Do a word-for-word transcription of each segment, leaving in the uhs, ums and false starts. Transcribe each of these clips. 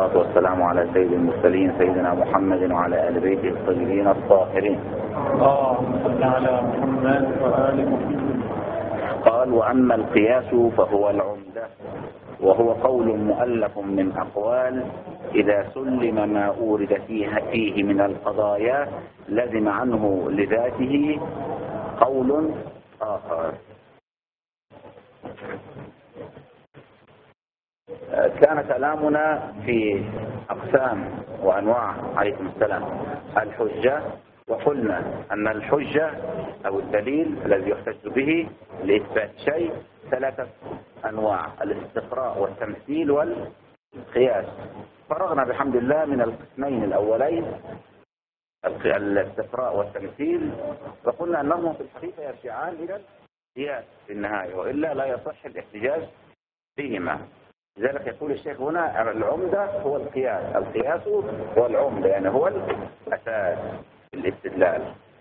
والصلاة والسلام على سيد المرسلين سيدنا محمد وعلى آل بيته الطيبين الطاهرين. اللهم صل على محمد وآل محمد. قال: وأما القياس فهو العمدة، وهو قول مؤلف من أقوال إذا سلم ما أورد فيه, فيه من القضايا لزم عنه لذاته قول آخر. كان كلامنا في أقسام وأنواع عليكم السلام الحجة، وقلنا أن الحجة أو الدليل الذي يحتج به لإثبات شيء ثلاثة أنواع: الاستقراء والتمثيل والقياس. فرغنا بحمد الله من القسمين الأولين الاستقراء والتمثيل، وقلنا أنهم في الحقيقة يرجعان إلى القياس في النهاية، وإلا لا يصح الاحتجاج فيهما. لذلك يقول الشيخ هنا العمدة هو القياس، القياس هو العمدة، يعني هو الأساس الاستدلال.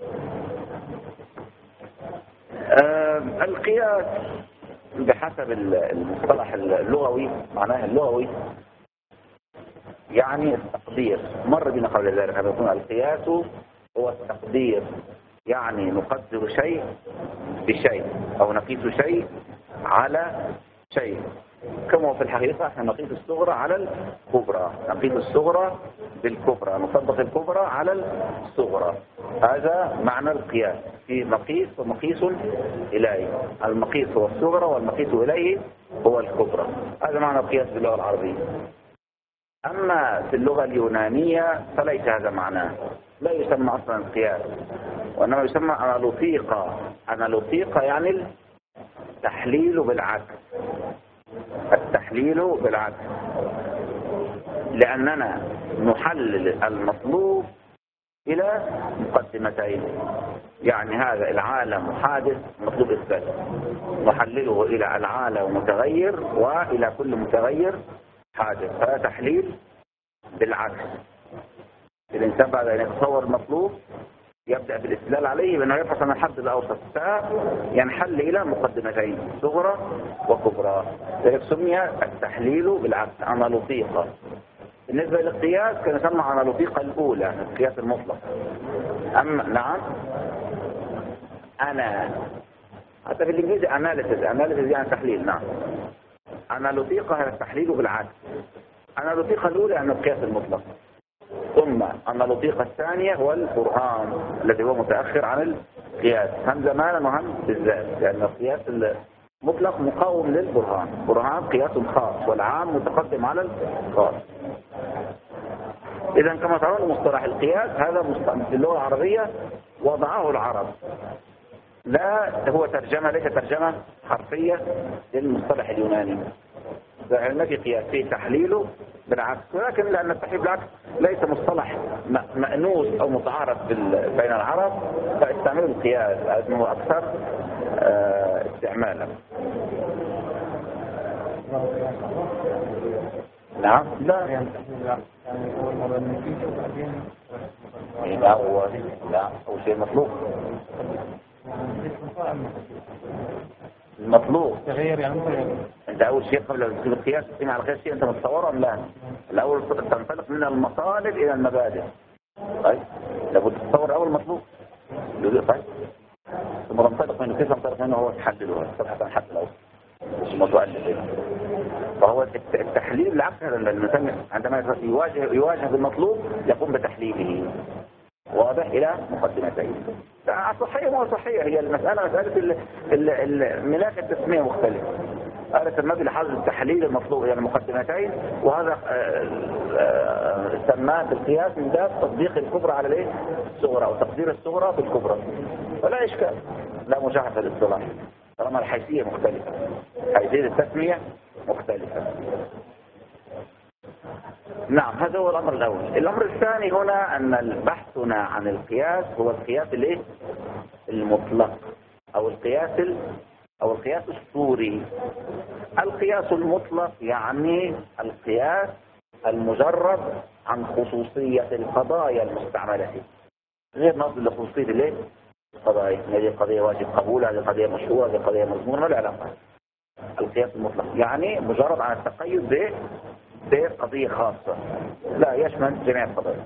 آه القياس بحسب المصطلح اللغوي معناه اللغوي يعني التقدير. مر بنا قبل ذلك أن يكون القياس هو التقدير، يعني نقدر شيء بشيء أو نقيس شيء على شيء، كما في الحقيقة احنا نقيس الصغرى على الكبرى، نقيس الصغرى بالكبرى، نطبق الكبرى على الصغرى. هذا معنى القياس، في مقيس ومقيس إليه. المقيس هو الصغرى والمقيس إليه هو الكبرى. هذا معنى القياس باللغة العربية. أما في اللغة اليونانية فليس هذا معناه، لا يسمى أصلا القياس، وإنما يسمى أنالوثيقة. أنالوثيقة يعني التحليل بالعكس، التحليل بالعكس، لأننا نحلل المطلوب إلى مقدمتين. يعني هذا العالم حادث مطلوب إثباته، نحلله إلى العالم متغير وإلى كل متغير حادث. هذا تحليل بالعكس. الإنسان بعد أن يتصور المطلوب يبدأ بالاستدلال عليه بأنه يبحث عن الحد الأوسط، ينحل إلى مقدمتين صغرى وكبرى. ذلك سمي التحليل بالعكس أنالوثيقة. بالنسبة للقياس كان يسمى أنالوثيقة الأولى، القياس المطلق. أما نعم أنا حتى في الإنجليزي أناليسيس، أناليسيس يعني تحليل. نعم أنالوثيقة هي التحليل بالعكس. أنالوثيقة الأولى أن القياس المطلق، ثم أنالوثيقة الثانية هو البرهان الذي هو متأخر عن القياس، هم زمانا وهم بالذات، لأن القياس المطلق مقاوم للبرهان. برهان قياس خاص والعام متقدم على الخاص. إذا كما ترون مصطلح القياس هذا في اللغة العربية وضعه العرب، لا هو ترجمة، ليس ترجمة حرفية للمصطلح اليوناني. ما في قياس، في تحليله بالعكس، ولكن لأن التحليل بالعكس ليس مصطلح مأنوس أو متعارف بين العرب فاستعملوا القياس أنه أكثر استعمالا. نعم لا لا هو لا هو شيء مطلوب، المطلوب تغير. يعني انت اول شيء قبل ما تجيب القياس تسمع على غير شيء انت متصوره ام لا؟ الاول تنطلق من المطالب الى المبادئ. طيب لابد تتصور اول مطلوب. طيب ثم تنطلق منه، كيف تنطلق منه؟ هو تحلله تبحث عن حد الاول ثم تؤلف. فهو التحليل بالعكس، الانسان عندما يواجه يواجه بالمطلوب يقوم بتحليله واضح الى مقدمتين. صحية مو صحية، هي المسألة مسألة الملاك التسمية مختلفة. هذا سماه بلحاظ التحليل المطلوب يعني مقدمتين، وهذا سماه بالقياس من باب تطبيق الكبرى على الايه؟ الصغرى، او تقدير الصغرى بالكبرى. فلا اشكال، لا مشاحة في الاصطلاح طالما الحيثية مختلفة، حيثية التسمية مختلفة. نعم هذا هو الأمر الأول. الأمر الثاني هنا أن بحثنا عن القياس هو القياس الايه؟ المطلق، أو القياس ال... أو القياس الصوري. القياس المطلق يعني القياس المجرد عن خصوصية القضايا المستعملة فيه، غير نظر لخصوصية الايه؟ القضايا. هذه قضية واجب قبول، هذه قضية مشهورة، هذه قضية مضمونة، ما له علاقة. القياس المطلق يعني مجرد عن التقيد بقضية خاصة، لا يشمل جميع القضايا.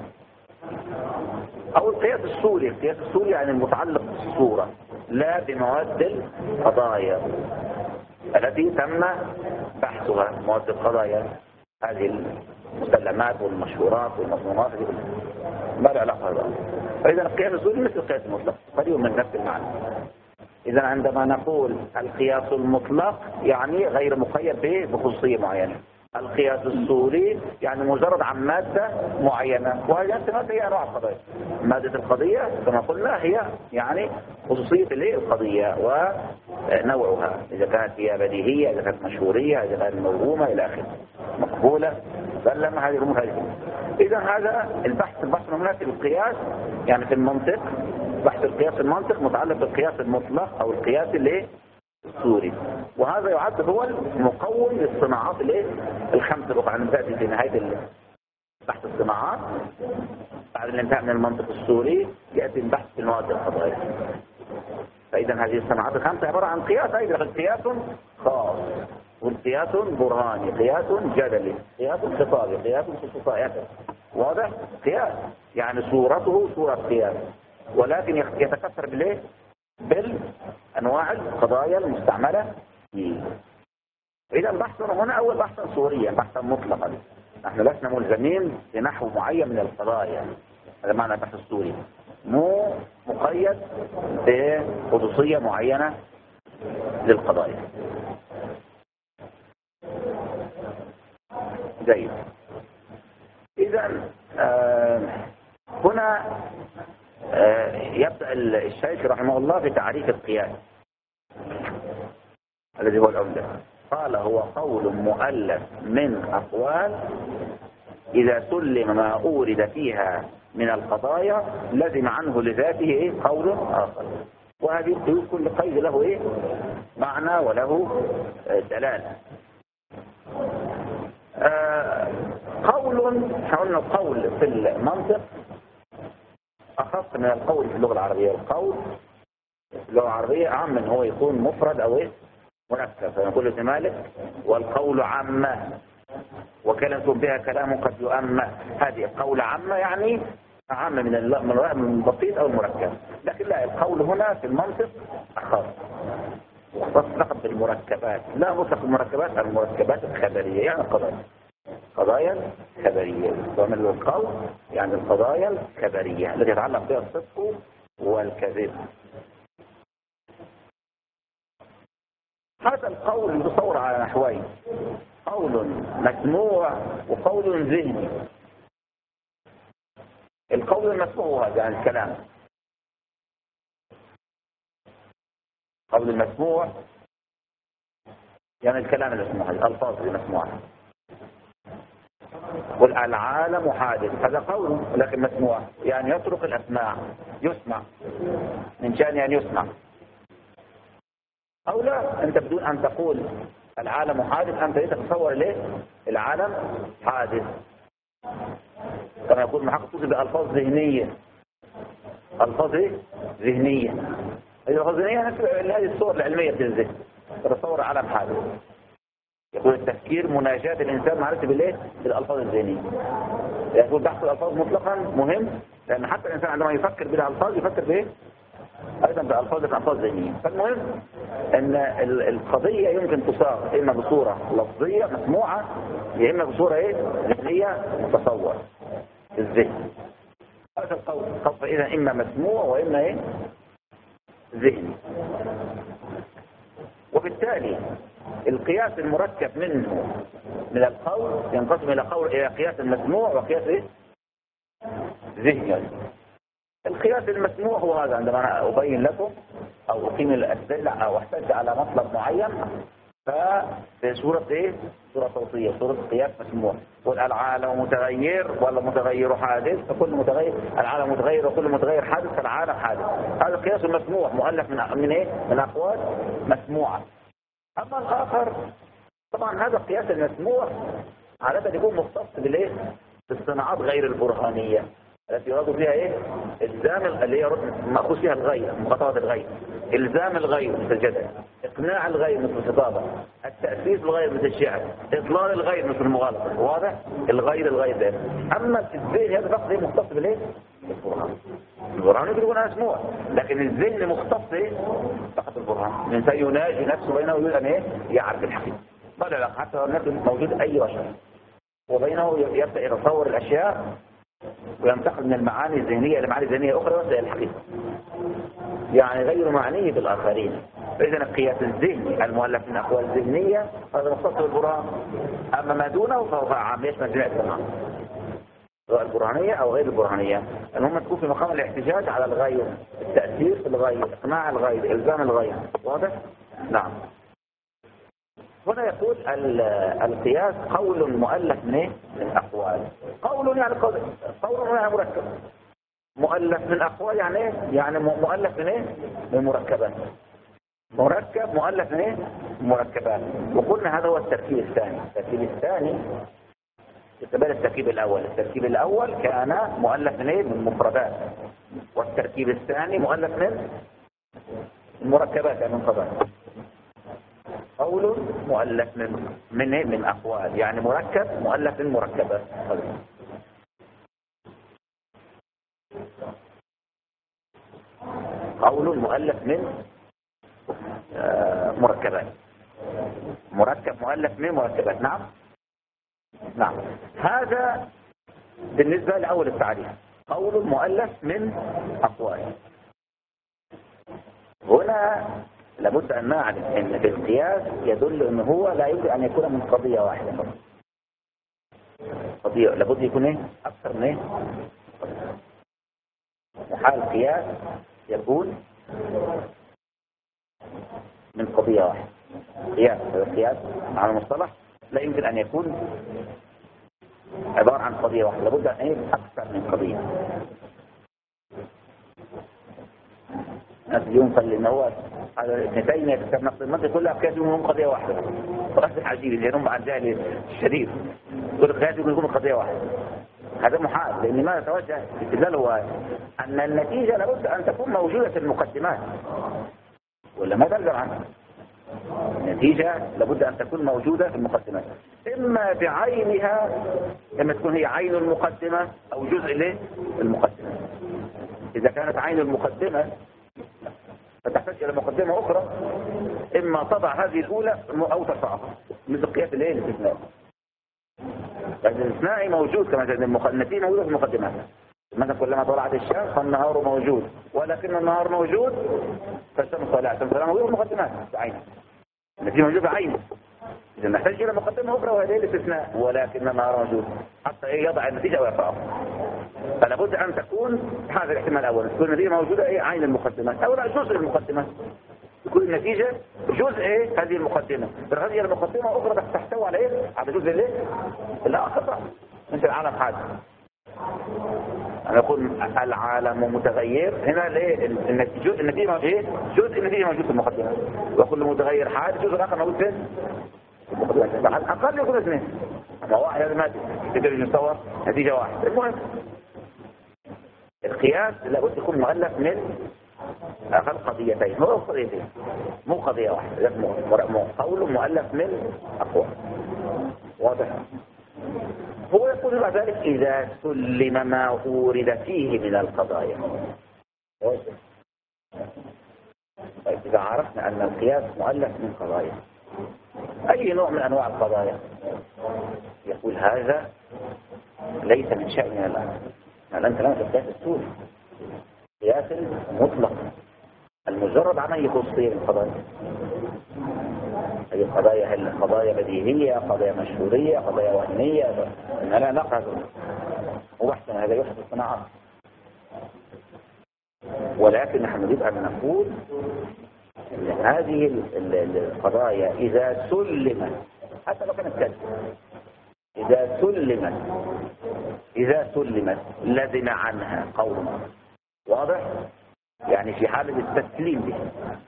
أو القياس الصوري، القياس الصوري يعني المتعلق بالصورة لا بمواد القضايا التي تم بحثها. مواد القضايا هذه المسلمات والمشهورات والمضمونات ما له علاقة بها. فإذا القياس الصوري مثل القياس المطلق، قريب من نفس المعنى. إذا عندما نقول القياس المطلق يعني غير مقيد بخصوصية معينة. القياس الصوري يعني مجرد عن مادة معينة، وهذه المادة هي أنواع القضايا. مادة القضية كما قلنا هي يعني خصوصية القضية ونوعها، إذا كانت هي بديهية، إذا كانت مشهورية، إذا كانت موهومة إلى آخره، مقبولة، سلمة، هذه الأمور هذه. إذا هذا البحث البحث هناك في القياس يعني في المنطق، بحث القياس المنطق متعلق بالقياس المطلق أو القياس اللي الصوري، وهذا يعد هو المقوم للصناعات الايه الخمسه الأخرى. عندما تأتي في نهاية بحث الصناعات بعد الانتهاء من المنطق الصوري يأتي البحث في المواد القضائية. فإذا هذه الصناعات الخمسة عبارة عن قياس، أيضا قياس خاص والقياس برهاني، قياس جدلي، قياس خطابي، قياس خصوصيات. واضح؟ قياس يعني صورته صورة قياس، ولكن يتكثر بالايه؟ بالأنواع القضايا المستعملة فيه. إذا بحثنا هنا أول بحثا صوريا، بحثا مطلقا. نحن لسنا ملزمين بنحو معين من القضايا، هذا معنى البحث الصوري، مو مقيد بخصوصية معينة للقضايا. جيد. إذا آه هنا آه يبدأ الشيخ رحمه الله بتعريف القياس الذي هو العمدة. قال: هو قول مؤلف من أقوال إذا سلم ما أورد فيها من القضايا لزم عنه لذاته إيه؟ قول آخر. وهذه القيود كل قيد له إيه؟ معنى وله دلالة. آه قول، حاولنا القول في المنطق أخص من القول في اللغة العربية. القول في اللغة العربية أعم من هو يكون مفرد أو إيه؟ مركب. فنقول ابن مالك: والقول عامة وكلمة بها كلام قد يؤمى. هذه القول عامة يعني أعم من من البسيط أو المركب. لكن لا، القول هنا في المنطق أخص، وخص فقط بالمركبات، لا مطلق المركبات، المركبات الخبرية يعني القضايا قضايا خبرية. ومن القول يعني القضايا الخبرية التي يتعلق بها الصدق والكذب. هذا القول يتصور على نحوين: قول مسموع وقول ذهني. القول المسموع هذا يعني الكلام، قول المسموع يعني الكلام المسموع، الألفاظ المسموعة. والعالم حادث، هذا قول لكن مسموع، يعني يترك الأسماع، يسمع، من شأن يعني يسمع. أو لا، أنت بدون أن تقول العالم حادث أنت تتصور ليه العالم حادث، كما يقول محقق بألفاظ ذهنية. ألفاظ ذهنية، الألفاظ الذهنية هذه الصور العلمية في الذهن، تتصور عالم حادث. يقول التفكير مناجاة الإنسان معرفة بالإيه؟ بالألفاظ الذهنية. يقول بحث الألفاظ مطلقا مهم، لأن حتى الإنسان عندما يفكر بالألفاظ يفكر بإيه؟ أيضا بألفاظ الألفاظ الذهنية. فالمهم أن القضية يمكن تصاغ إما بصورة لفظية مسموعة، يا إما بصورة إيه؟ ذهنية متصور في الذهن. هذا القول قصد إذا إما مسموع وإما إيه؟ ذهني. وبالتالي القياس المركب منه من القول ينقسم إلى قول إلى قياس مسموع وقياس إيه؟ ذهني. القياس المسموع هو هذا، عندما أنا أبين لكم أو أقيم الأدلة أو أحتج على مطلب معين ففي صورة إيه؟ صورة صوتية، صورة قياس مسموع. والعالم متغير ولا متغير حادث، فكل متغير العالم متغير وكل متغير حادث فالعالم حادث. هذا القياس المسموع مؤلف من من إيه؟ من أقوال مسموعة. أما الآخر طبعا هذا القياس المسموع عادة يكون مختص بالإيه؟ بالصناعات غير البرهانية التي يراد فيها ايه؟ الزام اللي هي مأخوذ فيها الغير، مقاطعة الغير. إلزام الغير مثل الجدل، إقناع الغير مثل الخطابة، التأسيس الغير مثل الشعر، إضلال الغير مثل المغالطة. واضح؟ الغير الغير ده. أما الذهن هذا فقط مختص بالإيه؟ بالبرهان. البرهان يمكن يكون مسموع، لكن الذهن مختص إيه؟ فقط بالبرهان. الإنسان يناجي نفسه بينه وبين أن إيه؟ يعرف الحقيقة. قال لا، حتى لو لم موجود أي بشر وبينه يبدأ يتصور الأشياء وينتقل من المعاني الذهنية إلى معاني ذهنية أخرى ويصل إلى الحقيقة. يعني غير معني بالآخرين. فإذا القياس الذهني المؤلف من أقوال ذهنية هذا مختص بالبرهان. أما ما دونه فهو عام يشمل جميع التمام، سواء البرهانية أو غير البرهانية. المهم تكون في مقام الاحتجاج على الغير، التأثير في الغير، إقناع الغير، إلزام الغير. واضح؟ نعم. هنا يقول القياس قول مؤلف من ايه؟ من اقوال. قول يعني قول، قول يعني مركب. مؤلف من اقوال يعني ايه؟ يعني مؤلف من ايه؟ من مركبات. مركب مؤلف من ايه؟ مركبات. وقلنا هذا هو التركيب الثاني. التركيب الثاني يتبادل التركيب الاول. التركيب الاول كان مؤلف من ايه؟ من مفردات. والتركيب الثاني مؤلف من المركبات يعني من قضايا. قول مؤلف من من من اقوال، يعني مركب مؤلف من مركبات. قول مؤلف من آه مركبات. مركب مؤلف من مركبات. نعم نعم. هذا بالنسبة لأول التعريف. قول مؤلف من أقوال. هنا لابد أن نعرف أن بالقياس يدل أنه هو لا يمكن أن يكون من قضية واحدة فقط. قضية لابد يكون إيه؟ أكثر من إيه؟ وحال القياس يكون من قضية واحدة. قياس القياس على المصطلح لا يمكن أن يكون عبارة عن قضية واحدة، لابد أن إيه؟ أكثر من قضية. الناس اليوم قال إن هو على اثنتين يتكلم نقد المنطق كلها قياس يكون قضية واحدة. فقط عجيب لأنهم عن جهل الشديد. يقول القياس يكون قضية واحدة. هذا محال، لأن ما يتوجه استدلال هو أن النتيجة لابد أن تكون موجودة في المقدمات ولا ما تلزم عنها. النتيجة لابد أن تكون موجودة في المقدمات، إما بعينها، إما تكون هي عين المقدمة أو جزء له المقدمة. إذا كانت عين المقدمة فتحتاج إلى مقدمة أخرى، إما تضع هذه الأولى أو ترفعها، مثل قياس الإيه؟ الاستثناء. الاستثناء موجود كما النتيجة موجودة في المقدمات. مثلا كلما طلعت الشمس فالنهار موجود، ولكن النهار موجود فالشمس طلعت، الشمس موجودة في المقدمات بعينها. النتيجة موجودة بعينها. إذا نحتاج إلى مقدمة أخرى وهذه الاستثناء، ولكن النهار موجود حتى إيه يضع النتيجة أو يرفعها. فلا بد أن تكون هذا الاحتمال الأول، تكون النتيجة موجودة إيه؟ عين المقدمات أو لا جزء المقدمات. تكون النتيجة جزء إيه؟ هذه المقدمة، هذه المقدمة أخرى تحتوي على إيه؟ على جزء الإيه؟ الآخر مثل العالم حادث. أنا أقول العالم متغير، هنا ليه النتيجة النتيجة إيه؟ جزء النتيجة موجود في المقدمة، وكل متغير حادث جزء آخر موجود فين؟ على الأقل يكون اثنين، أما واحد هذا ما تقدر يتصور نتيجة واحدة. المهم القياس لابد يكون مؤلف من أقل قضيتين، هو قضيتين مو قضية واحدة، قول مؤلف من أقوال. واضح؟ هو يقول بعد ذلك إذا سلم ما أورد فيه من القضايا. طيب إذا عرفنا أن القياس مؤلف من قضايا، أي نوع من أنواع القضايا؟ يقول هذا ليس من شأننا الآن. يعني أنت الآن في القياس السوري قياس مطلق المجرد عن أي تفصيل القضايا. أي قضايا هل قضايا بديهية، قضايا مشهورية، قضايا وهمية، لا نقص وبحثا هذا يحدث الصناعات. ولكن نحن نريد أن نقول أن هذه القضايا إذا سلمت حتى لو كانت كذب، إذا سلمت إذا سلمت لزم عنها قول. واضح؟ يعني في حالة التسليم به.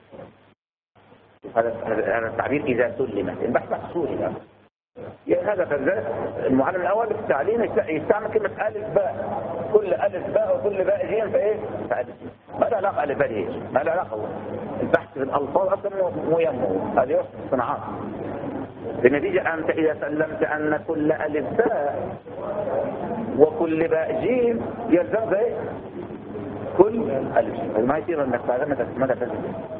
هذا التعبير إذا سلمت البحث محصوري يعني. يعني هذا فالذات المعلم الأول في التعليم يستعمل كلمة ألف باء، كل ألف باء وكل باء جيم فإيه؟ فألف. ما له علاقة ألف باء جيم، ما له علاقة. البحث في الألفاظ أصلا مو يمه، هذه صناعات. بالنتيجة أنت إذا سلمت أن كل ألف باء وكل باء جيم يلزم زي كل ألف، ما يصير أنك تعلمت ماذا تلزم.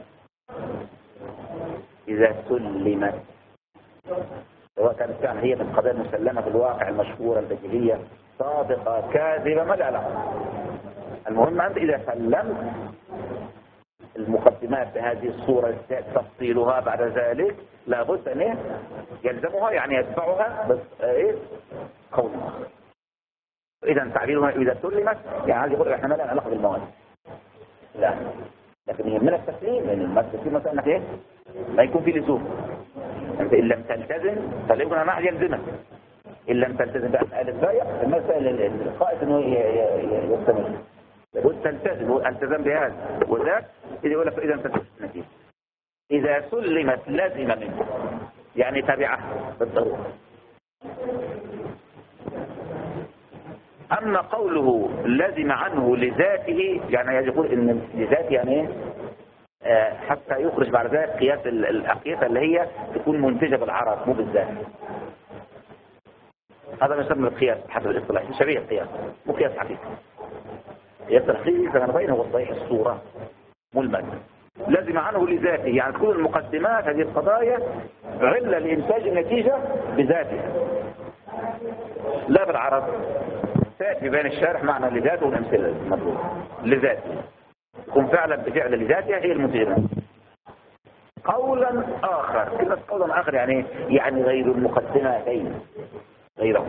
إذا سلمت سواء كانت فعلا هي من قضايا مسلمة في الواقع المشهورة البديهية صادقة كاذبة ما لها علاقة. المهم أنت إذا سلمت المقدمات بهذه الصورة تفصيلها بعد ذلك لابد أن يلزمها يعني يتبعها بس إيه قول آخر. إذا تعبيرها إذا سلمت يعني عايز يقول إحنا ما لنا علاقة بالمواد، لا، لكن يهمنا التسليم لأن التسليم مثلا أنك إيه ما يكون في لزوم. أنت إن لم تلتزم فليكن أنا يلزمك، إن لم تلتزم بقى البايع المسألة القائد إنه يستمر لابد تلتزم التزم بهذا وذاك. إذا يقول لك إذا تلتزم إذا سلمت لازم منه يعني تبعها بالضرورة. أما قوله لازم عنه لذاته يعني يقول إن لذاته يعني آه حتى يخرج بعد ذلك قياس الأقياس اللي هي تكون منتجة بالعرض مو بالذات. هذا ما يسمى القياس حسب الاصطلاح شبيه القياس مو قياس حقيقي. قياس الحقيقي كما نبين هو صحيح الصورة مو المادة. لازم عنه لذاته يعني تكون المقدمات هذه القضايا علة لإنتاج النتيجة بذاتها لا بالعرض. تأتي بين الشارح معنى لذاته والأمثلة المطلوبة لذاته يكون فعلا بفعل لذاتها هي المنتجة. قولا آخر كلمة قولا آخر يعني يعني غير المقدمتين غيره.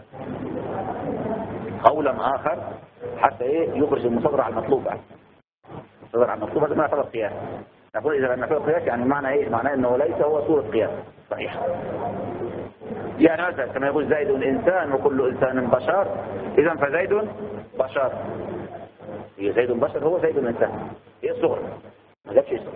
قولا آخر حتى إيه يخرج المصدر على المطلوب. المصدر على المطلوب هذا ما يعتبر قياس. نقول إذا لم يعتبر قياس يعني معنى إيه؟ معناه إنه ليس هو صورة قياس صحيح. يعني مثلا كما يقول زيد إنسان وكل إنسان بشر إذا فزيد بشر. هي زيد بشر هو زيد إنسان هي صغر ما جابش صغر.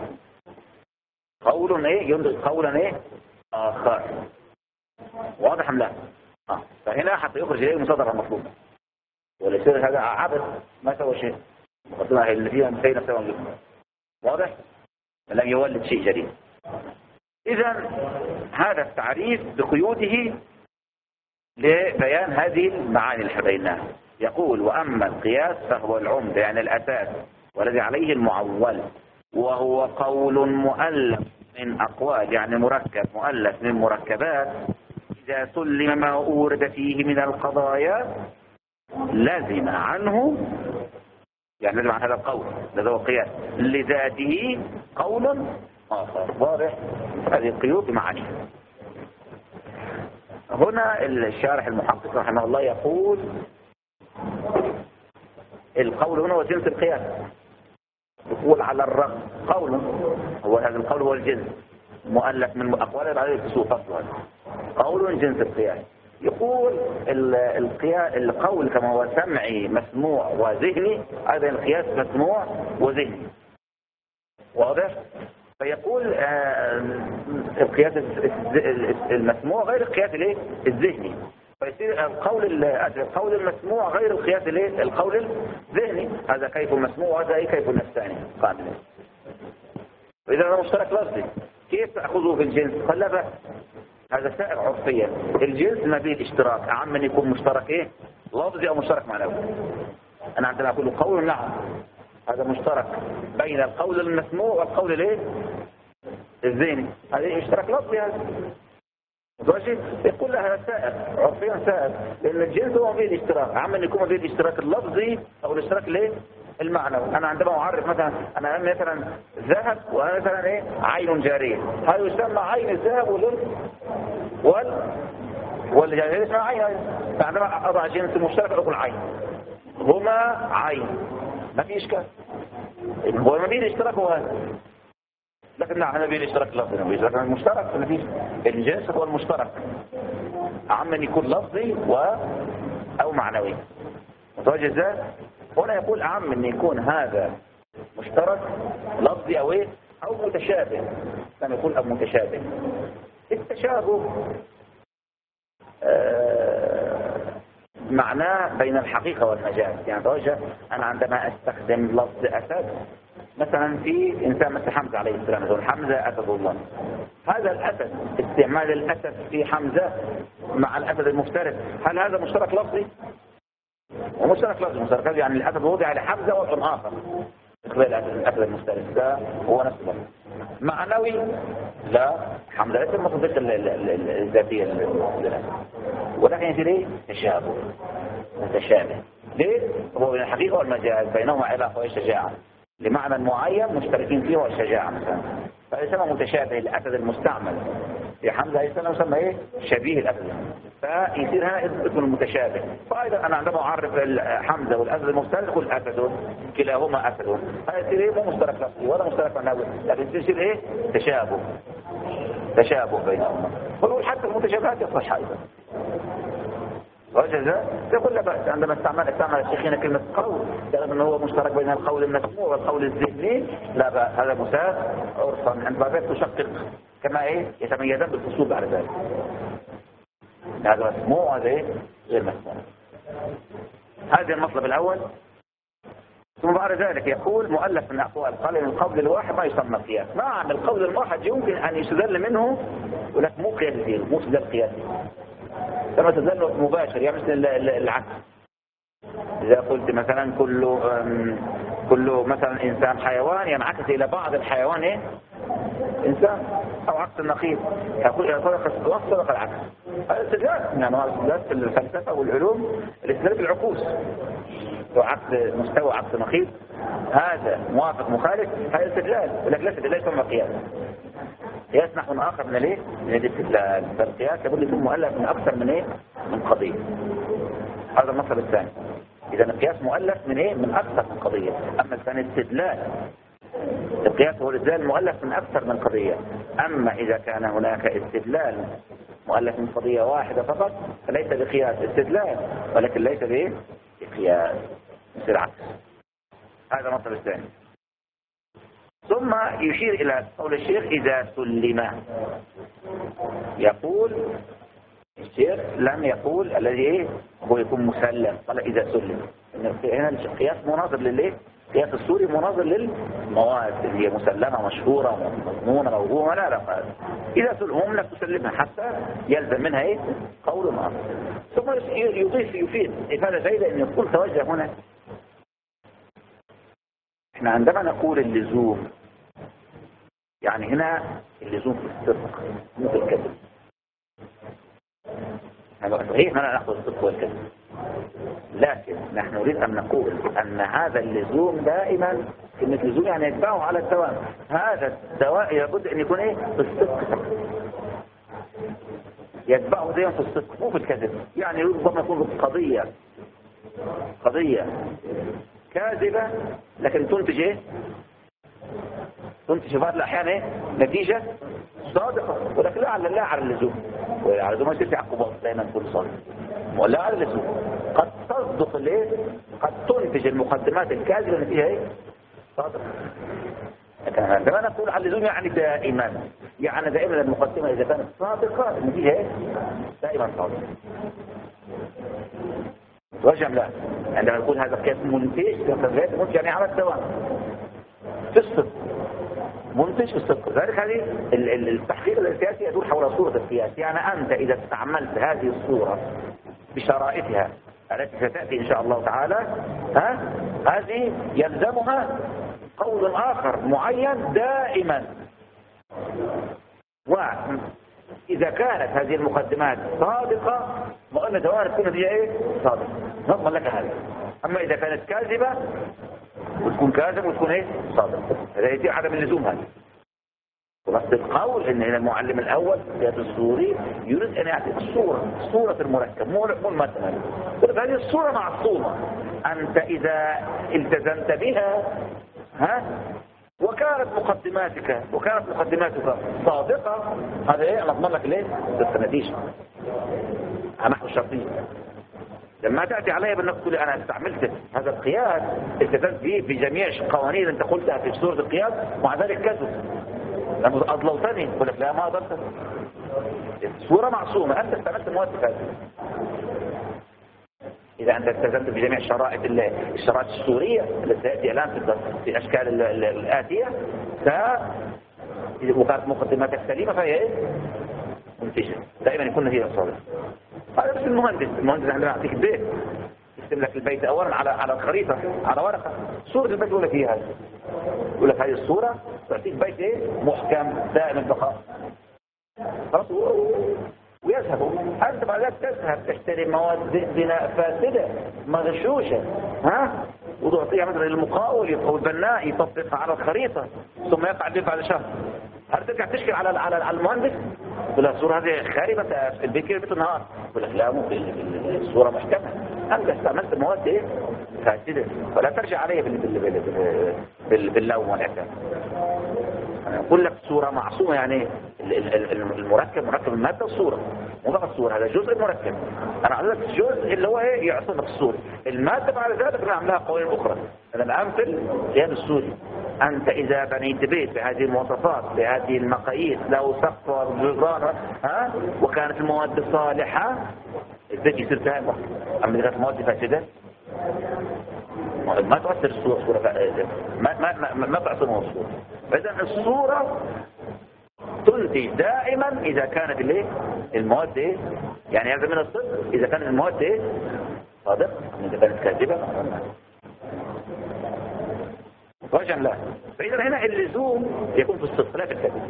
قول إيه ينطق قولا إيه آخر واضح أم لا؟ آه. فهنا حتى يخرج إليه المصدر المطلوب ولا يصير هذا عبث ما سوى شيء مقدمة اللي فيها مثيل سوى جدا واضح؟ لم يولد شيء جديد. إذا هذا التعريف بقيوده لبيان هذه المعاني اللي حبيناها. يقول وأما القياس فهو العمدة يعني الأساس والذي عليه المعول وهو قول مؤلف من أقوال يعني مركب مؤلف من مركبات إذا سلم ما أورد فيه من القضايا لازم عنه يعني لازم عن هذا القول هذا هو قياس لذاته قول آخر واضح. هذه القيود بمعانيها. هنا الشارح المحقق رحمه الله يقول القول هنا هو جنس القياس. يقول على الرغم قول هو هذا القول هو الجنس مؤلف من أقوال عليه الكسوف أصلا قول جنس القياس. يقول القياس القول كما هو سمعي مسموع وذهني هذا القياس مسموع وذهني واضح. فيقول آه القياس المسموع غير القياس الايه الذهني فيصير القول القول المسموع غير القياس الايه القول الذهني. هذا كيف المسموع وهذا ايه كيف النفساني قابل. واذا هذا مشترك لفظي كيف تاخذه في الجنس؟ قال لا بأس هذا سائر عرفيا. الجنس ما بين الاشتراك اعم من يكون مشترك ايه لفظي او مشترك معنوي. انا عندما اقول قول نعم هذا مشترك بين القول المسموع والقول الايه الذهني هذا اشتراك لفظي. هذا ماشي يقول لها هذا سائر عرفيا سائر لان الجنس هو بين الاشتراك اعم من يكون بين الاشتراك اللفظي او الاشتراك الايه المعنوي. انا عندما اعرف مثلا انا مثلا ذهب وانا مثلا ايه عين جاريه هذا يسمى عين الذهب وال وال والجاريه اسمها عين. فعندما اضع جنس مشترك اقول عين هما عين ما في اشكال هو ما بين الاشتراك هو هذا. لكن نعم هذا بين الاشتراك لفظي واشتراك المشترك ما فيش. الجنس هو المشترك اعم من يكون لفظي و او معنوي متوجه ازاي. هنا يقول أعم من يكون هذا مشترك لفظي أو إيه أو متشابه. لما يقول أو متشابه التشابه آه معناه بين الحقيقة والمجاز. يعني توجه أنا عندما أستخدم لفظ أسد مثلا في إنسان مثل حمزة عليه السلام، يقول حمزة أسد الله. هذا الأسد، استعمال الأسد في حمزة مع الأسد المفترس، هل هذا مشترك لفظي؟ ومشترك لفظي، مشترك لفظي يعني الأسد وضع لحمزة وضع آخر إقبال الأسد المفترس، ده هو نفس اللفظ. معنوي لا، حمزة ليس المصدق الذاتية للأسد، ولكن يصير ايه؟ تشابه، متشابه. ليه؟ هو بين الحقيقة والمجاز بينهما علاقة والشجاعة لمعنى معين مشتركين فيه، والشجاعة مثلا، فيسمى متشابه. الأسد المستعمل في حمزة عليه السلام يسمى ايه؟ شبيه الأسد، فيصير هنا اسم المتشابه. فأيضا أنا عندما أعرف حمزة والأسد المفترس أقول أسد، كلاهما أسد، فيصير ايه؟ مو مشترك لفظي ولا مشترك معنوي، لكن يصير ايه؟ تشابه، تشابه بينهما. فنقول حتى المتشابهات يصح أيضا. وجزا يقول لا بأس عندما استعمل استعمل الشيخين كلمة قول، لأن أنه هو مشترك بين القول المسموع والقول الذهني، لا بأس، هذا مساس عرفا. عند بعض تشقق كما ايه يتميزان بالفصول بعد ذلك، هذا مسموع وهذا ايه غير مسموع. هذا المطلب الأول. ثم بعد ذلك يقول مؤلف من أقوال، قال من القول الواحد ما يسمى قياس. نعم القول الواحد يمكن أن يستدل منه، ولكن مو قياسي، مو استدلال قياسي، كما تدل مباشر، يعني مثل العكس. إذا قلت مثلا كل كل مثلا إنسان حيوان ينعكس إلى بعض الحيوان إيه؟ إنسان، أو عكس النقيض، يقول إذا صدق الصدق صدق العكس. هذا استدلال من أنواع الاستدلال في الفلسفة والعلوم، الاستدلال بالعكوس، عكس مستوى عكس نقيض، هذا موافق مخالف، هذا استدلال، ولكن لا استدلال يسمى قياس. قياس نحو آخر من الايه؟ من الاستدلال. فالقياس يقول يكون مؤلف من أكثر من ايه؟ من قضية. هذا المطلب الثاني. إذا القياس مؤلف من ايه؟ من أكثر من قضية. أما الثاني استدلال، القياس هو الاستدلال مؤلف من أكثر من قضية. أما إذا كان هناك استدلال مؤلف من قضية واحدة فقط فليس بقياس، استدلال ولكن ليس بايه؟ بقياس، مثل العكس. هذا المطلب الثاني. ثم يشير إلى قول الشيخ إذا سلم. يقول الشيخ لم يقول الذي إيه هو يكون مسلم، قال إذا سلم. هنا القياس مناظر للإيه؟ قياس السوري مناظر للمواد اللي هي مسلمة مشهورة مضمونة موهومة، لا لا قال إذا سلم هم لك تسلمها حتى يلزم منها إيه؟ قول آخر. ثم يضيف يفيد إفادة جيدة أن يقول توجه هنا. احنا عندما نقول اللزوم يعني هنا اللزوم في الصدق مو في الكذب. صحيح أننا نأخذ الصدق والكذب، لكن نحن نريد أن نقول أن هذا اللزوم دائما، كلمة لزوم يعني يتبعه على الدوام. هذا الدواء لابد أن يكون إيه؟ في الصدق، يتبعه دائما في الصدق مو في الكذب. يعني ربما يكون قضية قضية كاذبة لكن تنتج ايه؟ تنتج في بعض الأحيان ايه؟ نتيجة صادقة، ولكن لا على لا على اللزوم، وعلى اللزوم ما يصير في عقوبات دائما كل صادق، ولا على اللزوم. قد تصدق الايه؟ قد تنتج المقدمات الكاذبة نتيجة ايه؟ صادقة. لكن عندما نقول على اللزوم يعني دائما، يعني دائما المقدمة إذا كانت صادقة النتيجة ايه؟ دائما صادقة. وجم لا، عندما نقول هذا قياس منتج، منتج يعني على الدوام في الصدق، منتج في الصدق. ذلك هذه التحقيق السياسي يدور حول صورة القياس. يعني أنت إذا استعملت هذه الصورة بشرائطها التي ستأتي إن شاء الله تعالى، ها هذه يلزمها قول آخر معين دائما. وإذا كانت هذه المقدمات صادقة وأن دوام تكون هي إيه؟ صادقة، نضمن لك هذا. أما إذا كانت كاذبة وتكون كاذب وتكون إيه؟ صادق، هذا يصير عدم اللزوم. هذا ونفس القول إن هنا المعلم الأول في السوري يريد أن يعطي الصورة، صورة المركب مو مو المثل. هذه الصورة معصومة، أنت إذا التزمت بها ها وكانت مقدماتك وكانت مقدماتك صادقة، هذا ايه انا اضمن لك ليه النتيجة نحو الشرطية. لما تأتي علي بأنك تقول انا استعملت هذا القياس التزمت به بجميع القوانين انت قلتها في صورة القياس، مع ذلك كذب لما اضلوتني، يقول لك لا ما اضلتك، صورة معصومة انت استعملت مواد كذب. إذا أنت التزمت بجميع شرائط الشرائط السورية التي تأتي الآن في الأشكال الآتية ف وكانت مقدماتك سليمة فهي إيه؟ منتجة دائما يكون هي صادق. هذا بس المهندس المهندس عندما يعطيك البيت يكتب لك البيت أولا على على الخريطة على ورقة صورة البيت يقول لك هي هذه يقول لك هذه الصورة تعطيك بيت إيه؟ محكم دائم البقاء خلاص ويذهب. أنت بعد ذلك تذهب تشتري مواد بناء فاسدة مغشوشة ها وتعطيها مثلا للمقاول أو البناء يطبقها على الخريطة ثم يقع به بعد شهر. هل ترجع تشكل على على على المهندس يقول لك الصورة هذه خاربة البيت كيف بيت النهار يقول لك لا مو الصورة محكمة. أنت استعملت مواد إيه فاسدة ولا ترجع عليه باللوم والعتاب. أنا أقول لك صورة معصومة يعني المركب مركب المادة الصورة مو فقط الصورة هذا جزء المركب. أنا أقول لك الجزء اللي هو إيه يعصمك الصورة المادة بعد ذلك نعملها قوانين أخرى. أنا الآن في القياس السوري أنت إذا بنيت بيت بهذه المواصفات بهذه المقاييس له سقف وجدران ها وكانت المواد صالحة البيت يصير تام. أما إذا كانت المواد فاسدة ما تؤثر الصورة صورة ما ما ما, ما تعصمها الصورة. فإذا الصورة تنتج دائما إذا كانت الايه المواد ايه يعني هذا من الصدق إذا كانت المواد ايه صادقة إذا كانت كاذبة رجعا لا. فإذا هنا اللزوم يكون في الصدق لا في الكذب.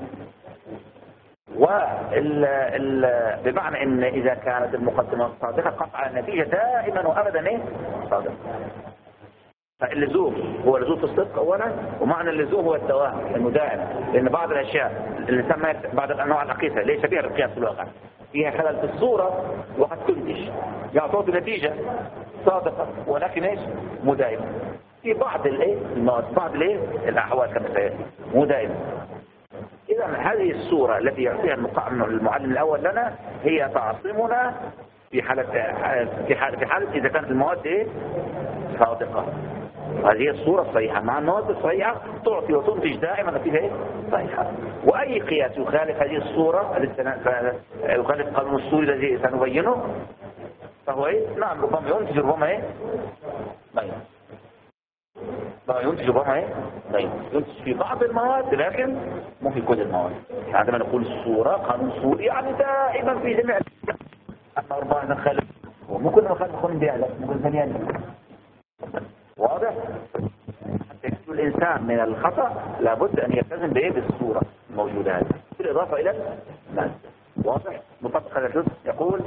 وال ال... بمعنى ان اذا كانت المقدمة صادقة قطع النتيجة دائما وابدا ايه صادقة. فاللزوم هو لزوم في الصدق اولا ومعنى اللزوم هو الدوام المدائم. لان بعض الاشياء اللي نسمى بعض الانواع العقيسة ليس بها القياس في الواقع فيها خلل في الصورة وقد تنتج يعني تعطي نتيجة صادقة ولكن ايش مدائمة في بعض الايه المواد بعض الايه الاحوال كما سياتي مدائمة. إذا هذه الصورة التي يعطيها المعلم الأول لنا هي تعصمنا في حالة في حالة, في حالة إذا كانت المواد إيه صادقة. هذه الصورة الصحيحة مع المواد الصحيحة تعطي وتنتج دائما نتيجة إيه صحيحة. وأي قياس يخالف هذه الصورة يخالف قانون السوري الذي سنبينه فهو إيه نعم ربما ينتج ربما إيه ما ينتج ما ينتج ربما ايه طيب ينتج في بعض المواد لكن مو في كل المواد. عندما نقول الصورة قانون سوري يعني دائما في جميع اما ربما نخالف ومو كل مخالف يكون بيعلم ممكن ثانيا واضح. حتى يكون الانسان من الخطأ لابد ان يلتزم بايه بالصورة الموجودة هذه بالاضافة الى المادة. واضح مطبق هذا الجزء يقول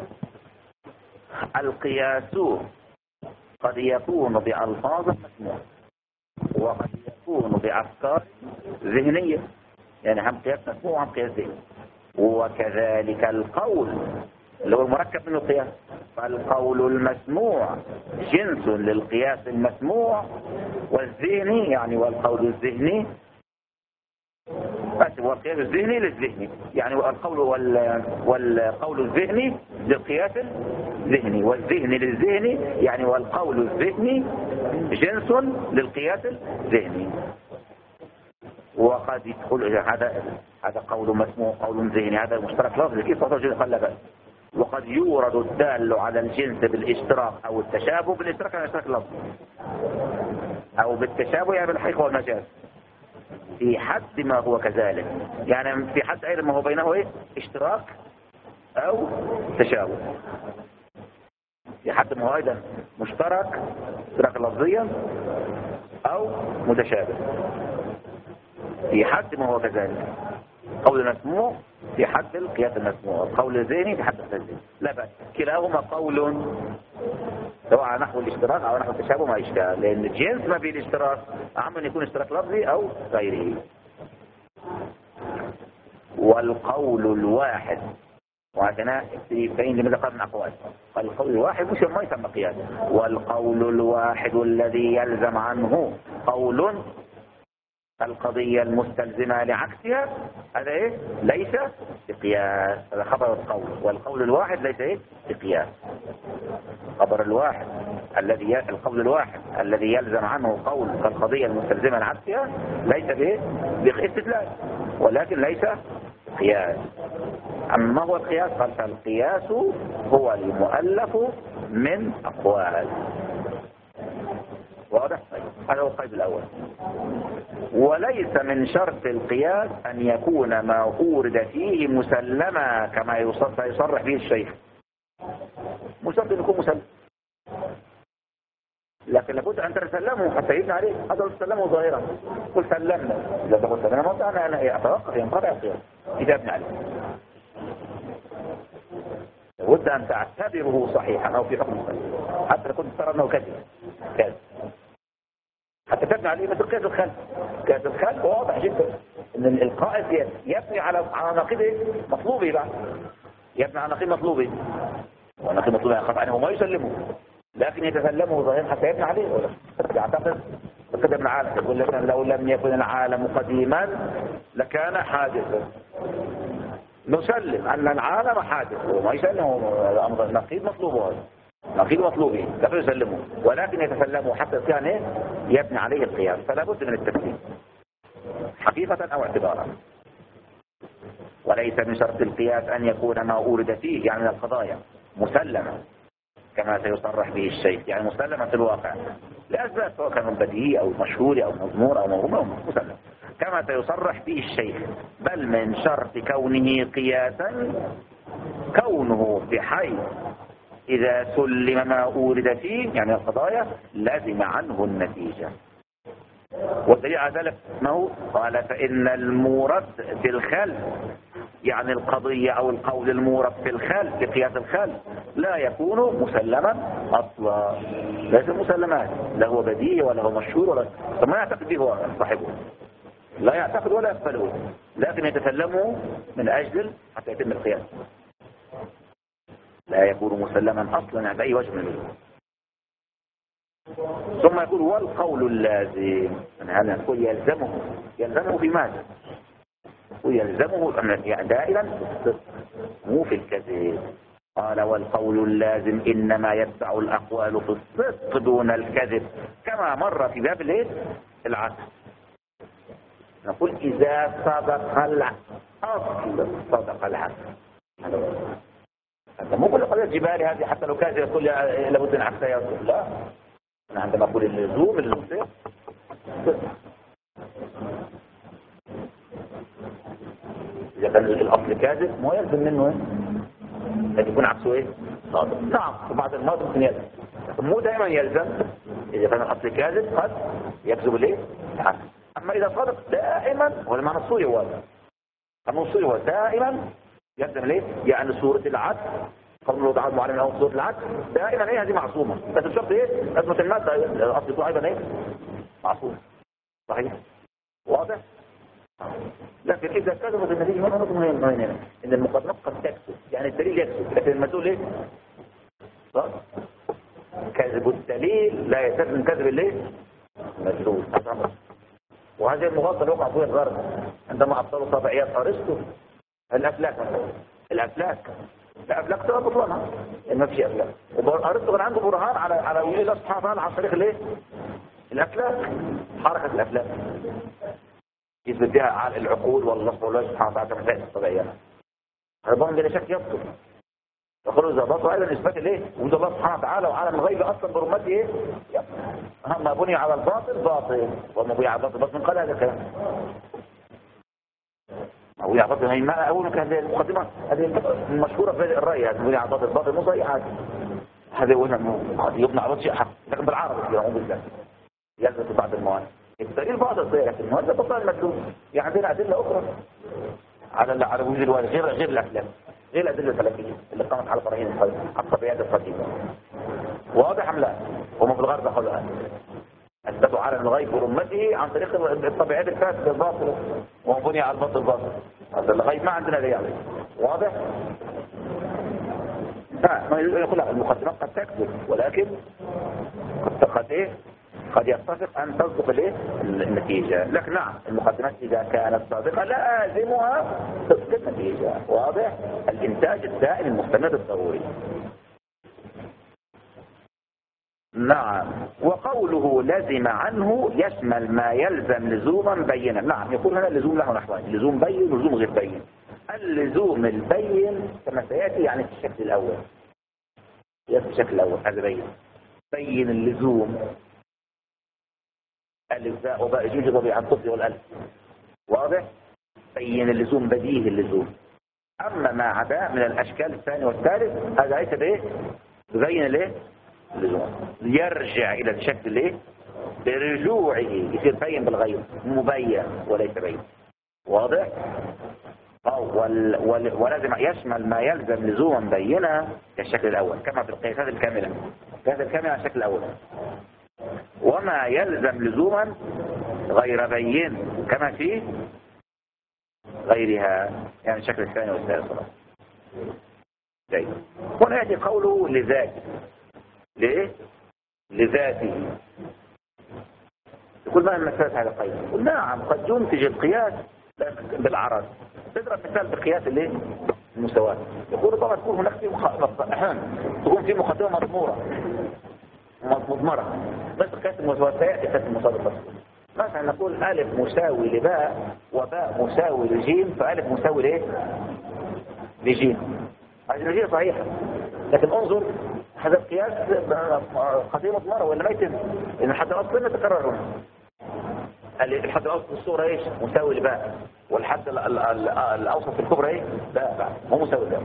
القياس قد يكون بألفاظ مسموعة وقد يكون بأفكار ذهنية يعني هم قياس مسموع وهم قياس ذهني. وكذلك القول اللي هو المركب من القياس فالقول المسموع جنس للقياس المسموع والذهني يعني والقول الذهني بس هو القياس الذهني للذهني يعني القول وال... والقول الذهني للقياس الذهني والذهني للذهني يعني والقول الذهني جنس للقياس الذهني. وقد يدخل هذا هذا قول مسموع قول ذهني هذا مشترك لفظي كيف ترجع قال بس. وقد يورد الدال على الجنس بالاشتراك او التشابه بالاشتراك على الاشتراك اللفظي او بالتشابه يعني بالحقيقة والمجاز في حد ما هو كذلك يعني في حد أيضا ما هو بينه إيه اشتراك أو تشابه في حد ما هو أيضا مشترك اشتراك لفظيا أو متشابه في حد ما هو كذلك. قول المسموع في حد القياس المسموع القول الذهني في حد القياس الذهني لا بأس كلاهما قول سواء على نحو الاشتراك أو نحو التشابه ما إشكال لأن الجنس ما بين الاشتراك أعم أن يكون اشتراك لفظي أو غيره. والقول الواحد وهكذا يبين لماذا قال من أقوال قال القول الواحد مش ما يسمى قياس. والقول الواحد الذي يلزم عنه قول القضية المستلزمة لعكسها هذا إيه ليس بقياس. هذا خبر القول والقول الواحد ليس إيه بقياس. خبر الواحد الذي القول الواحد الذي يلزم عنه قول القضية المستلزمة لعكسها ليس بإيه باستدلال ولكن ليس قياس. أما هو القياس قال فالقياس هو المؤلف من أقوال. واضح؟ هذا هو القيد الأول. وليس من شرط القياس أن يكون ما أورد فيه مسلما كما يصرح به الشيخ. مش شرط أن يكون مسلم، لكن لابد أن تسلمه حتى يبنى عليه. هذا تسلمه ظاهرا، قل سلمنا، إذا تقول سلمنا أنا أنا أتوقف ينقطع القياس إذا ابنى عليه. لابد أن تعتبره صحيحا أو في حكم مسلم حتى كنت ترى أنه كذب كذب حتى تبني عليه. مثل قياس الخلف، قياس الخلف واضح جدا ان القائد يبني على على نقيض مطلوبه بقى، يبني على نقيض مطلوبه، ونقيض مطلوبه يخاف عنه وما يسلمه، لكن يتسلمه ظاهرا حتى يبني عليه. يعتقد كده ابن العالم يقول لك لو لم يكن العالم قديما لكان حادثا. نسلم ان العالم حادث وما يسلمه، نقيض مطلوبه، هذا نقيض مطلوبه لا يسلمه، ولكن يتسلمه حتى كان يبني عليه القياس. فلا بد من التسليم حقيقة أو اعتبارا. وليس من شرط القياس أن يكون ما أورد فيه يعني من القضايا مسلما كما سيصرح به الشيخ، يعني مسلما في الواقع لأسباب سواء كان بديهي أو مشهور أو مضمور أو موهوم أو مسلم كما سيصرح به الشيخ، بل من شرط كونه قياسا كونه بحيث إذا سلم ما أورد فيه يعني القضايا لازم عنه النتيجة. والدليل على ذلك ما هو؟ قال فإن المورد في الخلف يعني القضية أو القول المورد في الخلف في قياس الخلف لا يكون مسلما أصلا، ليس مسلمات، لا هو بديهي ولا هو مشهور ولا فما يعتقد به هو صاحبه، لا يعتقد ولا يقبله، لكن يتسلمه من أجل حتى يتم القياس. لا يكون مسلما أصلا بأي وجه من الوجوه. ثم يقول والقول اللازم، هذا نقول يلزمه يلزمه في ماذا؟ ويلزمه يعني دائما مو في الكذب. قال والقول اللازم إنما يتبع الأقوال في الصدق دون الكذب كما مر في باب الايه؟ العدل. نقول إذا صدق الأصل صدق العدل. هذا مو كل قضية جبالي هذه حتى لو كانت يقول لابد من عكسها يصدق، لا. أنا عندما أقول اللزوم اللزوم إذا كان الأصل كاذب ما يلزم منه إيه؟ يكون عكسه إيه؟ صادق. نعم في بعض المواقف ممكن يلزم، مو دائما يلزم. إذا كان الأصل كاذب قد يكذب ليه؟ العكس. أما إذا صادق دائما هو المعنى الصوري هو المعنى الصوري هو دائما يلزم ليه؟ يعني صورة العدل قبل وضع المعلم له صورة العدل دائما ايه هذه معصومة، بس الشرط ايه؟ أزمة المادة الأصل يكون أيضا ايه؟ معصوم. صحيح؟ واضح؟ لكن إذا كذبت النتيجة هنا نقطة مهمة إن المقدمات قد تكذب، يعني الدليل يكذب لكن المدلول ايه؟ صح؟ كذب الدليل لا يتم من كذب الايه؟ المدلول. وهذه المغالطة اللي وقع فيها الغرب عندما أبطلوا طبيعيات أرسطو الأفلاك مثلا. الأفلاك الأفلاك تبقى بطلانها ما فيش أفلاك، وأرسطو كان عنده برهان على على وجود الله سبحانه وتعالى عن طريق الايه؟ الأفلاك، حركة الأفلاك يثبت بها على العقول والله سبحانه وتعالى من ذات الطبيعيات. هذا بلا شك يبطل. يقولوا إذا بطل أيضا إثبات الايه؟ وجود الله سبحانه وتعالى وعالم الغيب أصلا برمته ايه؟ ما بني على الباطل باطل وما بني على الباطل باطل من قال هذا الكلام. أو يعطي هي ما أقول هذه المقدمة هذه المشهورة في الرأي هذه بني على الباطل باطل مو صحيح هذا. هذا يقولنا إنه هذا يبنى على شيء حق لكن بالعربي كده مو بالله يلزم بعض المواد. الدليل بعض الصيغ لكن هذا بطل المدلول. يعني عندنا أدلة أخرى على على وجود الوالد غير غير الأفلام غير الأدلة الفلكية اللي قامت على براهين القديمة على الطبيعات القديمة. واضح أم لا؟ هم في الغرب أخذوا هذا أثبتوا عالم الغيب ورمته عن طريق الطبيعات الفاسدة الباطلة وبني على الباطل الباطل. هذا الغيب ما عندنا دليل عليه. واضح؟ لا يقول لا المقدمات قد تكذب ولكن قد قد ايه؟ قد يتفق أن تصدق الايه؟ النتيجة. لكن نعم المقدمات إذا كانت صادقة لازمها تصدق النتيجة. واضح؟ الإنتاج الدائم المستمر الضروري. نعم. وقوله لزم عنه يشمل ما يلزم لزوما بينا. نعم يقول هنا اللزوم له نحوان، لزوم بين ولزوم غير بين. اللزوم البين كما سيأتي يعني في الشكل الأول، قياس الشكل الأول هذا بين بين اللزوم ألف باء وباء جوج طبيعة الطفل والألف واضح؟ بين اللزوم بديه اللزوم. أما ما عدا من الأشكال الثاني والثالث هذا ليس بإيه؟ ببين الإيه؟ اللزوم يرجع إلى الشكل الإيه؟ برجوعه يصير بين بالغير مبين وليس بين واضح؟ وال... وال... ولازم يشمل ما يلزم لزوما بينا كالشكل الأول كما في القياسات الكاملة القياس الكامل على الشكل الأول وما يلزم لزوما غير بين كما في غيرها يعني الشكل الثاني والثالث. جيد. هنا يأتي قوله لذات ليه؟ لذاته. يقول ما المسألة هذا القياس؟ يقول نعم قد ينتج القياس بالعرض. تضرب مثال بقياس الايه؟ المساواة. يقول طبعا تكون هناك في مخ... تكون في مقدمة مضمورة مضمرة بس قياس المساواة سيأتي قياس المساواة. مثلا نقول ألف مساوي لباء وباء مساوي لجيم فألف مساوي لإيه؟ لجيم. هذه النتيجة صحيحة لكن انظر هذا القياس قضية مضمرة ولا ما يتم لأن حتى الأصل يتكرر هنا. الحد الأوسط الصورة إيش؟ مساوي لباء والحد ال ال ال الأوسط الكبرى إيه؟ باء باء مو مساوي باء.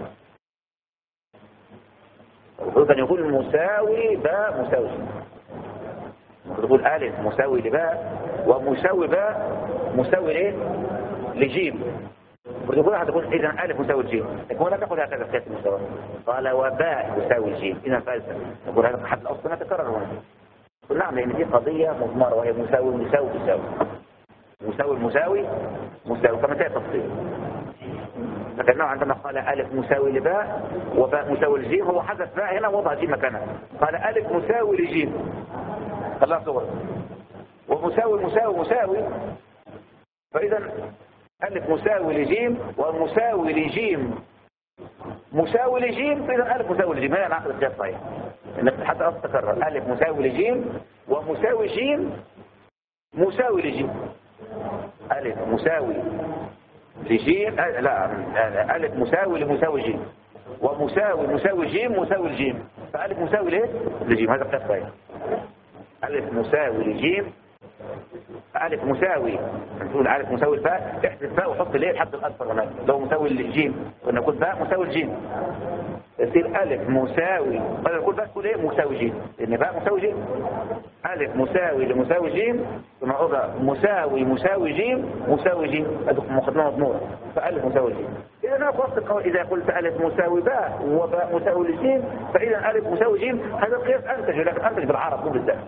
إذا يقول مساوي باء مساوي تقول ألف مساوي لباء ومساوي باء مساوي لإيه؟ لجيم. يقول أحد يقول إذا ألف مساوي الجيم يقول لا تأخذ هكذا قياس المساواة. قال وباء يساوي الجيم إذا فلسفة يقول هذا الحد الأوسط ما تكرر هنا. نعم لأن دي قضية مضمرة وهي مساوي مساوي مساوي مساوي مساوي مساوي كما تأتي تفصيل. لكن عندما قال ألف مساوي لباء وباء مساوي لجيم هو حذف باء هنا ووضع جيم مكانها. قال ألف مساوي لجيم خلاها صغر ومساوي مساوي مساوي فإذا ألف مساوي لجيم ومساوي لجيم مساوي لجيم فإذا ألف مساوي لجيم هنا نعقد القياس صحيح انك حتى أصل تكرر ألف مساوي لجيم ومساوي جيم مساوي لجيم ألف مساوي لجيم لا ألف مساوي لمساوي جيم ومساوي مساوي جيم مساوي الجيم فألف مساوي ليه؟ لجيم هذا القياس صحيح. ألف مساوي لجيم ألف مساوي نقول ألف مساوي الباء احذف باء وحط ليه الحد الأكبر هناك لو مساوي الجيم كنا نقول باء مساوي الجيم يصير ألف مساوي بدل نقول باء تقول إيه مساوي جيم لأن باء مساوي جيم ألف مساوي لمساوي جيم ثم أضع مساوي مساوي جيم مساوي جيم هذا مقدمة مضمورة فألف مساوي جيم. إذا أنا وصلت القول إذا قلت ألف مساوي باء وباء مساوي لجيم فإذا ألف مساوي جيم هذا القياس أنتج لكن أنتج بالعرب مو بالذات.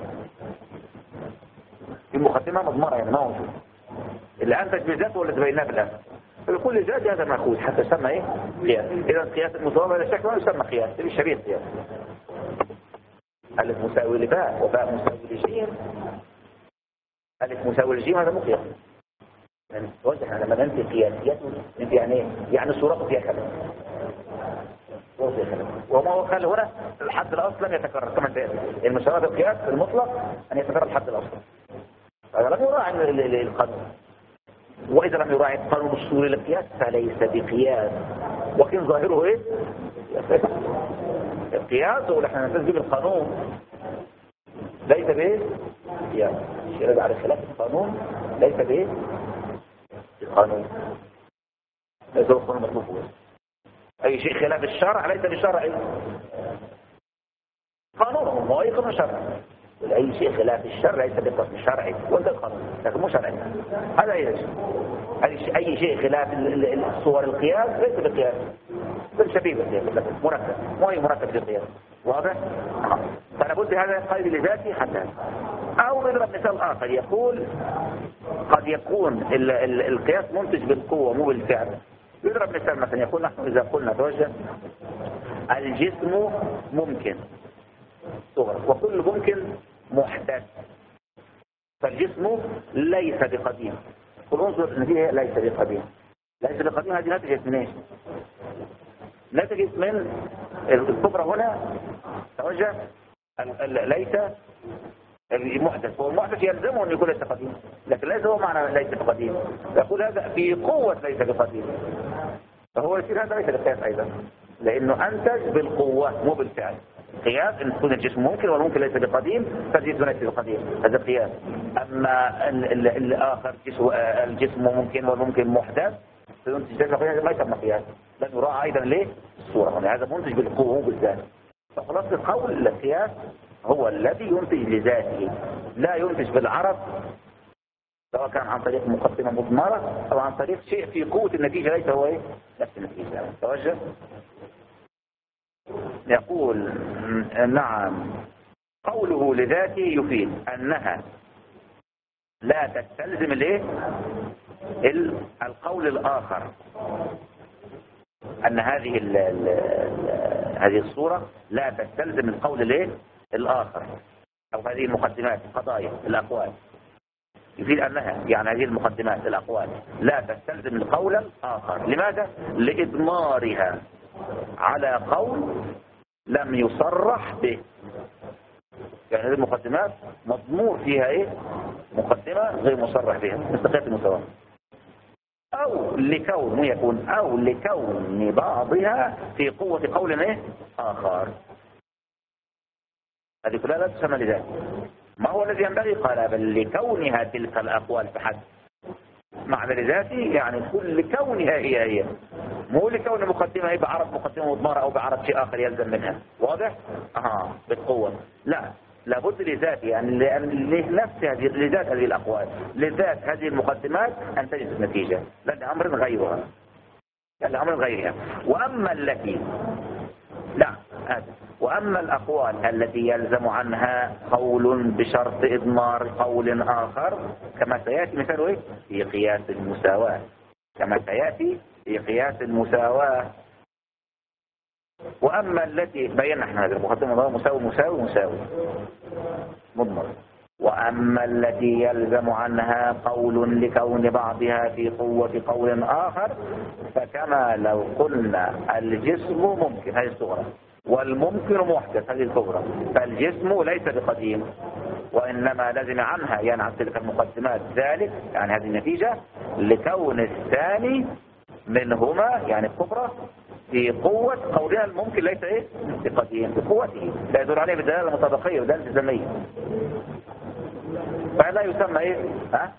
المقدمة مضمرة يعني ما هو شو اللي أنتج بذاته ولا تبيناه بالآن فبكل ذات هذا مأخوذ حتى يسمى إيه؟ قياس. إذا قياس المساواة هذا الشكل ما يسمى قياس تبي شبيه قياس. ألف مساوي لباء وباء مساوي لجيم ألف مساوي لجيم هذا مو قياس. يعني توضح لما ننفي قياسيات ننفي يعني إيه؟ يعني الصورة فيها كلام وما هو قال هنا الحد الأصل لم يتكرر كما سيأتي. المساواة بالقياس المطلق أن يتكرر الحد الأصل هذا لم يراعي القانون وإذا لم يراعي القانون الصوري للقياس فليس بقياس وكن ظاهره إيه؟ القياس ونحن ننتج بالقانون ليس به قياس. الشيء على خلاف القانون ليس به القانون ليس هو القانون مطلوب. أي شيء خلاف الشرع ليس بشرعي قانونه ما هو أي قانون شرعي أي شيء خلاف الشرع ليس بقانون شرعي وانت القانون لكن مو شرعي. هذا أي شيء أي شيء خلاف الصور القياس ليس بقياس بالشبيه بالقياس مركب مو أي مركب للقياس واضح؟ فأنا قلت هذا قيد لذاتي حتى أو نضرب مثال آخر يقول قد يكون ال ال القياس منتج بالقوة مو بالفعل. يضرب مثال مثلا يقول نحن إذا قلنا توجه الجسم ممكن صغر وكل ممكن محدث فالجسم ليس بقديم. قل انظر النتيجة ليس بقديم ليس بقديم هذه نتجت من ايش؟ نتجت من الكبرى هنا توجه ليس المحدث هو المحدث يلزمه أن يكون ليس قديم لكن ليس هو معنى ليس بقديم يقول هذا في قوة ليس بقديم فهو يصير هذا ليس بقياس أيضا لأنه أنتج بالقوة مو بالفعل قياس ان تكون الجسم ممكن والممكن ليس بقديم فالجسم ليس بقديم، هذا قياس. اما ال ال الاخر جسم الجسم ممكن والممكن محدث فينتج ذلك قياس ما يسمى قياس، لن يراعى ايضا ليه الصوره، يعني هذا منتج بالقوه بالذات. فخلاصه قول القياس هو الذي ينتج لذاته، لا ينتج بالعرض سواء كان عن طريق مقدمه مضمره او عن طريق شيء في قوه النتيجه ليس هو ايه نفس النتيجه. توجه. يقول نعم قوله لذاته يفيد أنها لا تستلزم الايه القول الآخر، أن هذه ال ال هذه الصورة لا تستلزم القول الايه الآخر، أو هذه المقدمات القضايا الأقوال. يفيد أنها يعني هذه المقدمات الأقوال لا تستلزم القول الآخر. لماذا؟ لإضمارها على قول لم يصرح به. يعني هذه المقدمات مضمور فيها ايه مقدمة غير مصرح بها مثل قياس المساواة، او لكون يكون او لكون بعضها في قوة قول ايه اخر. هذه كلها لا تسمى لذلك. ما هو الذي ينبغي؟ قال بل لكونها تلك الاقوال فحسب. معنى لذاته يعني كل كونها هي هي، مو لكون مقدمة هي بعرض مقدمة مضمرة او بعرض شيء اخر يلزم منها. واضح؟ اه بالقوة. لا لابد لذاته، يعني لأن لنفس هذه لذات هذه الاقوال لذات هذه المقدمات ان تجد النتيجة، لان امر غيرها لان امر غيرها. واما التي لا هذا واما الاقوال التي يلزم عنها قول بشرط اضمار قول اخر كما سياتي مثاله ايه في قياس المساواة، كما سياتي في قياس المساواة. واما التي بينا احنا هذا المقدمه مساوي مساوي مساوي مضمر. واما التي يلزم عنها قول لكون بعضها في قوة قول اخر فكما لو قلنا الجسم ممكن هذه الصغرى والممكن محدث هذه الكبرى، فالجسم ليس بقديم وانما لزم عنها يعني عن تلك المقدمات ذلك يعني هذه النتيجة لكون الثاني منهما يعني الكبرى في قوة قولها الممكن ليس ايه بقديم بقوته، لا يدل عليه بدلالة مطابقية ودلالة التزامية، فلا يسمى ايه ها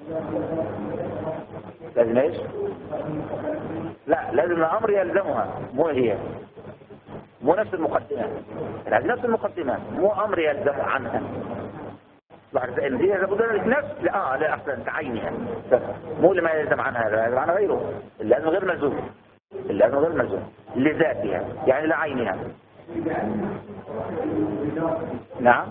لازم ايش لا لازم الامر يلزمها مو هي مو نفس المقدمة، يعني نفس المقدمة مو امر يلزم عنها. بعد ان دي لابد لك نفس لا لا احسن تعينها مو لما يلزم عنها يلزم عنها غيره، اللازم غير ملزوم اللازم غير ملزوم لذاتها يعني لعينها. نعم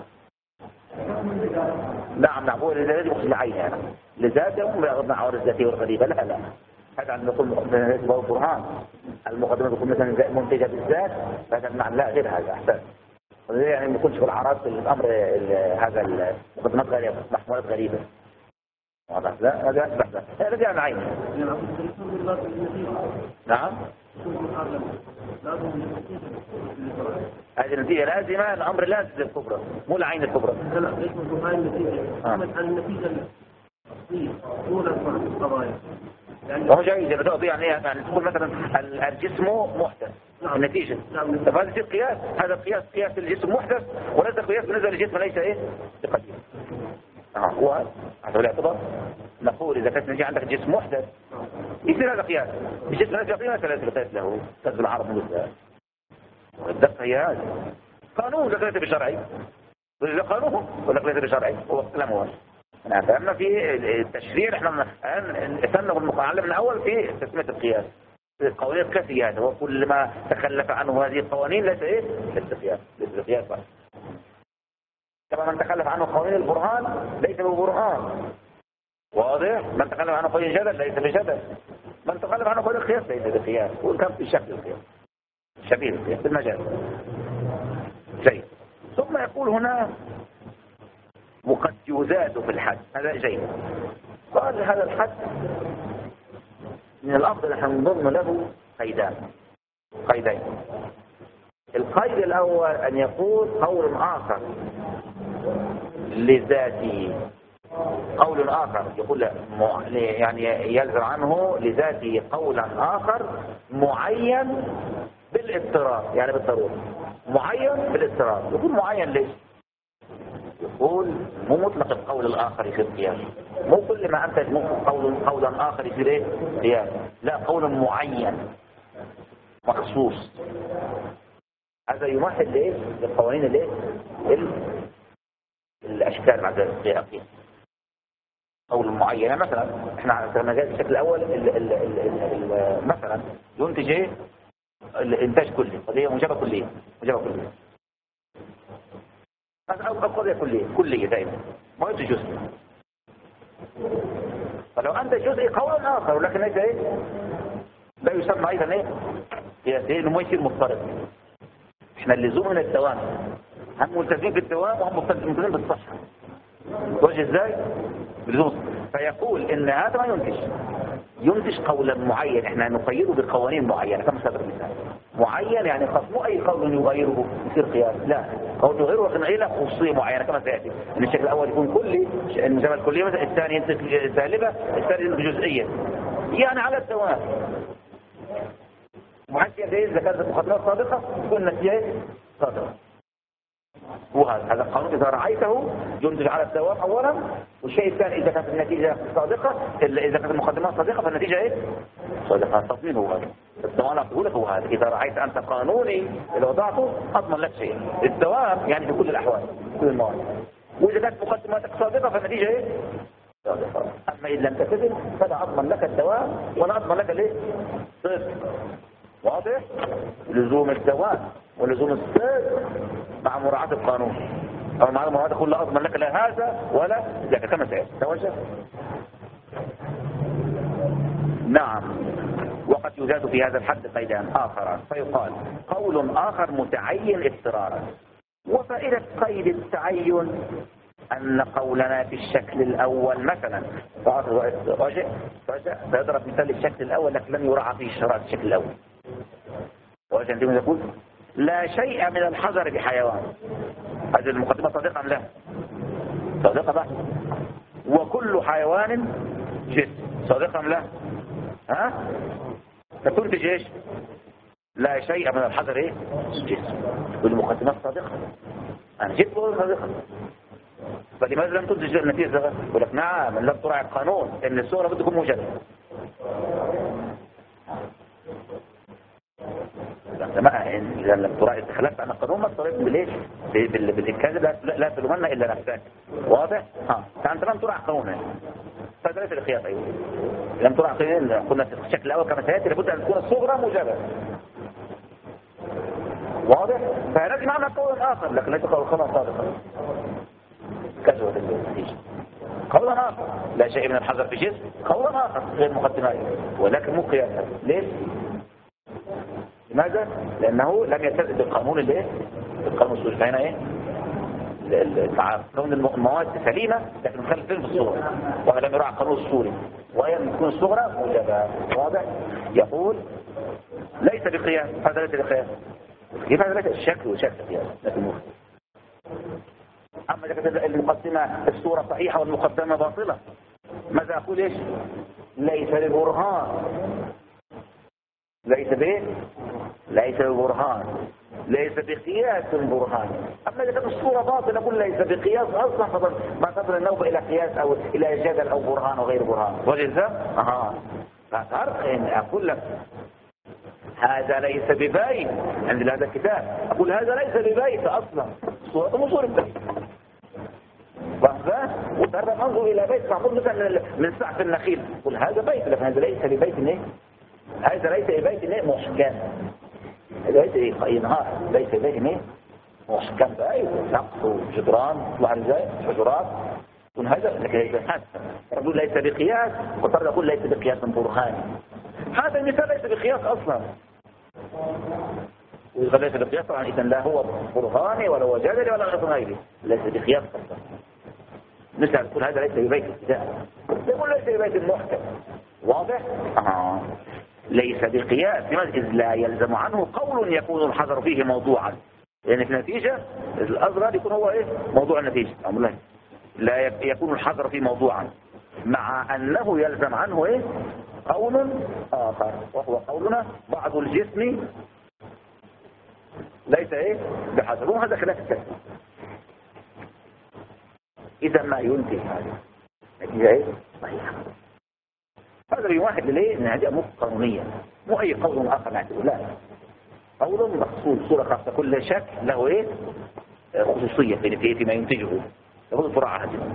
نعم نعم هو لذاتي مقصد لعينها لذاتها وما يغضنا عوارض الذاتية والغريبة. لا لا هذا عندما نقول مقدمة وهو برهان المقدمة تكون مثلا منتجة بالذات هذا المعنى لا غير هذا احسن، يعني ما يكونش في العرض في الامر هذا المقدمات غريبة محمولات غريبة. واضح؟ لا هذا أسبح هذا يعني عين. نعم هذه النتيجة لازمة الأمر لازم الكبرى مو العين الكبرى. لا لا ليش هاي النتيجة عن النتيجة الأصلية طول القضايا يعني هو جاي بدأ يعني يعني تقول مثلا الجسم محدث النتيجة. طب هذا قياس هذا قياس قياس الجسم محدث وليس قياس بالنسبة للجسم ليس ايه بقديم. اه هو هذا الاعتبار نقول إذا كانت نجي عندك جسم محدث يصير هذا قياس الجسم ليس قياس ليس بقياس له كذب العرب مثل الدقة هي هذا قانون ليس بشرعي وإذا قانون ولا ليس بشرعي هو كلام هو. فأما في التشريع احنا نسنغ المعلم من أول في تسمية القياس القوانين القياسية هذا وكل ما تخلف عنه هذه القوانين ليس ايه ليس قياس ليس قياس بس. كما من تخلف عنه قوانين البرهان ليس ببرهان. واضح؟ من تخلف عنه قوانين الجدل ليس بجدل، من تخلف عنه قوانين القياس ليس بقياس، وكم في شكل القياس شبيه القياس بالمجال. جيد. ثم يقول هنا وقد يزاد في الحد هذا جيد. قال هذا الحد من الأفضل أن نضم له قيدان قيدين. القيد الأول أن يقول قول آخر لذاته قول آخر يقول يعني يلزم عنه لذاته قولا آخر معين بالاضطرار يعني بالضرورة معين بالاضطرار. يكون معين ليش؟ يقول مو مطلق القول الآخر يصير قياس، مو كل ما أنت قول قولا آخر يصير إيه؟ قياس، لا، قول معين مخصوص. هذا يمثل لإيه؟ للقوانين الإيه؟ الأشكال مع ذلك قول معين. مثلا احنا مثلا الشكل الأول ال ال ال ال ال مثلا ينتج إيه؟ الإنتاج كلي، قضية موجبة كلية، موجبة كلية. أو قضية كلية، كلية دائما، ما ينتج جزء. فلو أنت جزء قول آخر ولكن ليس إيه؟ لا يسمى أيضا إيه؟ قياسي، إنه ما يصير مضطرب. احنا اللزوم من الدوام، هم ملتزمين بالدوام وهم ملتزمين بالصحة. توجه ازاي؟ بلزوم. فيقول ان هذا ما ينتج ينتج قولا معين، احنا نقيده بقوانين معينة كما سبق المثال. معين يعني خاص، مو اي قول يغيره يصير قياس، لا، قول يغيره لكن له خصوصية معينة كما سيأتي. ان الشكل الاول يكون كلي، المجمل الكلية مثلا، الثاني ينتج سالبة، الثالث ينتج جزئية، يعني على الدوام. وحتى إذا كانت المقدمات صادقة تكون النتيجة صادقة. وهذا هذا القانون إذا رعيته ينتج على الدوام أولا، والشيء الثاني إذا كانت النتيجة صادقة، إذا كانت المقدمات صادقة فالنتيجة إيه؟ صادقة. التصميم هو هذا، الدوام أقول لك هو هذا. إذا رعيت أنت قانوني إذا وضعته أضمن لك شيء، الدوام يعني في كل الأحوال، في كل المواقف. وإذا كانت مقدماتك صادقة فالنتيجة إيه؟ صادقة. أما إن لم تكذب فلا أضمن لك الدوام ولا أضمن لك الإيه؟ صدق. واضح؟ لزوم الدوام ولزوم الصدق مع مراعاة القانون، أو مع مراعاة كل لا أضمن لك لا هذا ولا ذاك كما سيأتي. توجه. نعم. وقد يزاد في هذا الحد قيدان آخران فيقال قول آخر متعين اضطرارا. وفائدة قيد التعين أن قولنا في الشكل الأول مثلا راجع سيضرب مثال الشكل الأول لكن لم يراعى فيه شرائط الشكل الأول. وراجع عندما يقول لا شيء من الحذر بحيوان، هذه المقدمة صادقة أم لا؟ صادقة بقى. وكل حيوان جسم، صادقة أم لا؟ ها؟ فتنتج ايش؟ لا شيء من الحذر ايه؟ جسم. والمقدمات صادقة، أنا جيت بقول صادقة، فلماذا لم تنتج النتيجة؟ يقول لك نعم لم تراعي القانون ان الصورة بده تكون موجبة. إذا لم تراعي تخلفت عن القانون ما اضطريت بالايش؟ بالإنكاذب لا, لا تلومن إلا نفسك. واضح؟ ها فأنت لم تراعي قانونا، هذا ليس الخياط. أيوه لم تراعي قانونا. قلنا في الشكل الأول كما سيأتي لابد أن تكون الصغرى موجبة. واضح؟ فلازم نعمل قول آخر لكن ليس قول خطأ صادقا. كذا النتيجة قولا آخر لا شيء من الحذر في جسم، قولا آخر غير مقدمات ولكن مو قياسا. ليش؟ لماذا؟ لأنه لم يلتزم بالقانون الايه؟ القانون السوري. فهنا ايه؟ مع كون المواد سليمة لكن مخالف في الصورة، ولم يراعى القانون السوري وهي تكون الصغرى موجبة. واضح؟ يقول ليس بقياس. هذا ليس بقياس. كيف هذا ليس الشكل وشكل قياس لكن مو. أما إذا كانت المقدمة الصورة صحيحة والمقدمة باطلة ماذا أقول إيش؟ ليس ببرهان. ليس به ليس ببرهان، ليس بقياس برهان. أما إذا كانت الصورة باطلة أقول ليس بقياس أصلا، ما تصل النوبة إلى قياس أو إلى جدل أو برهان وغير برهان. وجد أها ففرق إن أقول لك هذا ليس ببيت عند هذا الكتاب، أقول هذا ليس ببيت أصلا، صورة مو صورة بيت. فهذا وترى انظر إلى بيت معمول مثلا من سقف النخيل، أقول هذا بيت لكن هذا ليس ببيت. إيه؟ هذا ليس ببيت إيه؟ محكم. هذا ليس إيه؟ نهار ليس ببيت إيه؟ محكم بيت سقف وجدران طلع ازاي حجرات يكون هذا لكن ليس حسن. يقول ليس بقياس وترى يقول ليس بقياس برهاني. هذا المثال ليس بقياس أصلا. وإذا ليس بقياس طبعا إذن لا هو برهاني ولا هو جدلي ولا غيره، ليس بقياس أصلا. مثل تقول هذا ليس ببيت الابتداء، يقول ليس ببيت المحكم. واضح؟ آه. ليس بقياس إذ لا يلزم عنه قول يكون الحذر فيه موضوعا، لأن يعني في النتيجة الأظهر يكون هو إيه؟ موضوع النتيجة. لا يكون الحذر فيه موضوعا مع أنه يلزم عنه إيه؟ قول آخر وهو قولنا بعض الجسم ليس ايه بحسب، وهذا خلاف التكليف. اذا ما ينتج هذا نتيجه ايه صحيحه. هذا بيواحد ليه ان هذه امور قانونيه، مو اي قول اخر نعتبره، لا، قول مخصوص صوره خاصه، كل شك له ايه خصوصيه في في فيما ينتجه، يقول الفراعه هذه.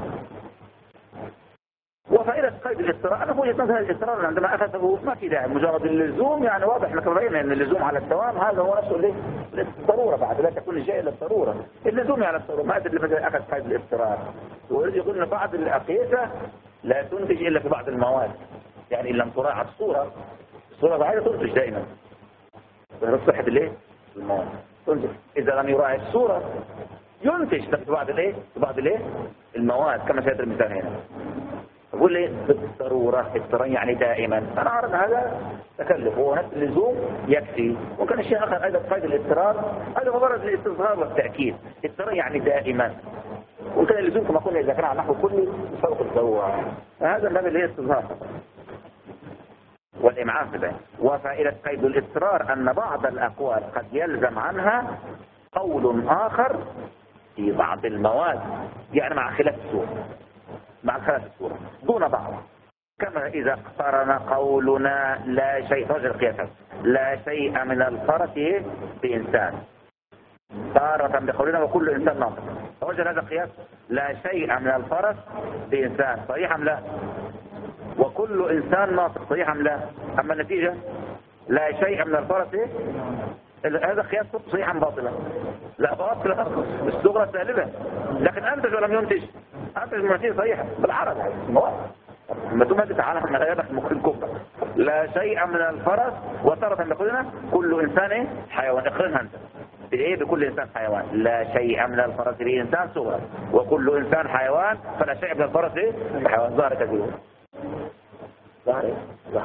وفائدة قيد الاضطرار، أنا وجهة نظري الاضطرار عندما أخذه ما في داعي، مجرد اللزوم يعني واضح، احنا رأينا أن اللزوم على الدوام هذا هو نفسه ليه؟ الضرورة بعد لا تكون الشيء إلا الضرورة، اللزوم على الضرورة، ما أدري لماذا أخذ قيد الاضطرار. ويريد يقول أن بعض الأقيسة لا تنتج إلا في بعض المواد، يعني إن لم تراعى الصورة، الصورة ضعيفة تنتج دائما، صحة الايه؟ المواد تنتج، إذا لم يراعي الصورة ينتج في بعض الايه؟ في بعض الايه؟ المواد، كما سيأتي المثال هنا. أقول لي بالضرورة، اضطرار يعني دائما، أنا أعرف هذا تكلف، هو نفس اللزوم يكفي. وكان الشيء آخر أيضا قيد الاضطرار، هذا مجرد الاستظهار والتأكيد، اضطرار يعني دائما، وكان اللزوم كما قلنا إذا كان على نحو كلي فوق الضرورة، هذا الباب اللي هي استظهار والإمعان في ذلك. وفائدة قيد الاضطرار أن بعض الأقوال قد يلزم عنها قول آخر في بعض المواد، يعني مع خلاف الصورة، مع خلاف الصورة دون بعض، كما إذا اقترن قولنا لا شيء، توجه القياسات، لا شيء من الفرس بإنسان تارة بقولنا وكل إنسان ناطق، توجه هذا القياس، لا شيء من الفرس بإنسان، صحيح أم لا؟ وكل إنسان ناطق، صحيح أم لا؟ أما النتيجة لا شيء من الفرس، هذا قياس صحيح أم باطلا؟ لا باطلا، الصغرى سالبة، لكن أنتج ولم ينتج، أنتج النتيجة صحيحة بالعرض هذه المواد. لما تقوم هذه تعالى من غيابك المخ الكبرى، لا شيء من الفرس وتارة بقولنا كل إنسان حيوان، اقرنها أنت بإيه؟ بكل إنسان حيوان، لا شيء من الفرس بإنسان صغرى، وكل إنسان حيوان، فلا شيء من الفرس حيوان. ظاهر كذلك، ظاهر ظاهر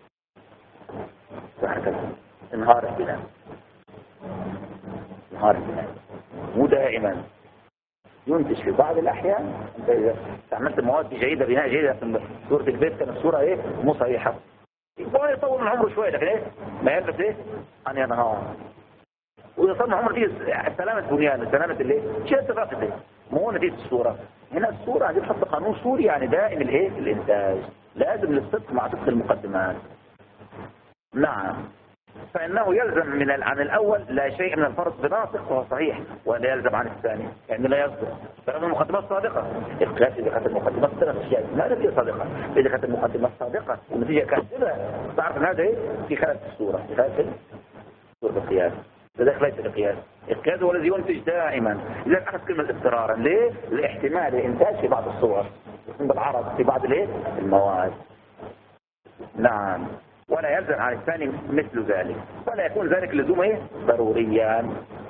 ظاهر كذلك، انهار البناء، انهار البناء مو دائما ينتج في بعض الأحيان. أنت إذا استعملت مواد جيدة بناء جيدة في صورة البيت كانت الصورة إيه مو صحيحة، يطول من عمره شوية، لكن إيه ما يلبس إيه أن ينهار. وإذا صار من عمره فيه سلامة بنيان، سلامة الإيه شيء اتفاقي، مو نتيجة الصورة. هنا الصورة هذه تحط قانون سوري يعني دائم الإيه الإنتاج، لازم للصدق مع صدق المقدمات. نعم، فإنه يلزم من عن الأول لا شيء من الفرض بناطق وهو صحيح، ولا يلزم عن الثاني يعني لا يصدق، فإن المقدمات صادقة. القياس إذا كانت المقدمات صادقة ما نتيجة صادقة، إذا كانت المقدمات صادقة والنتيجة كاذبة تعرف أن هذا في خلل الصورة، في خلل صورة القياس، لذلك ليس القياس. القياس هو الذي ينتج دائما. إذا أخذ كلمة اضطرارا ليه؟ لاحتمال الإنتاج في بعض الصور بالعرض في بعض الايه المواد. نعم، ولا يلزم عن الثاني مثل ذلك، ولا يكون ذلك لزوم ايه ضروريا.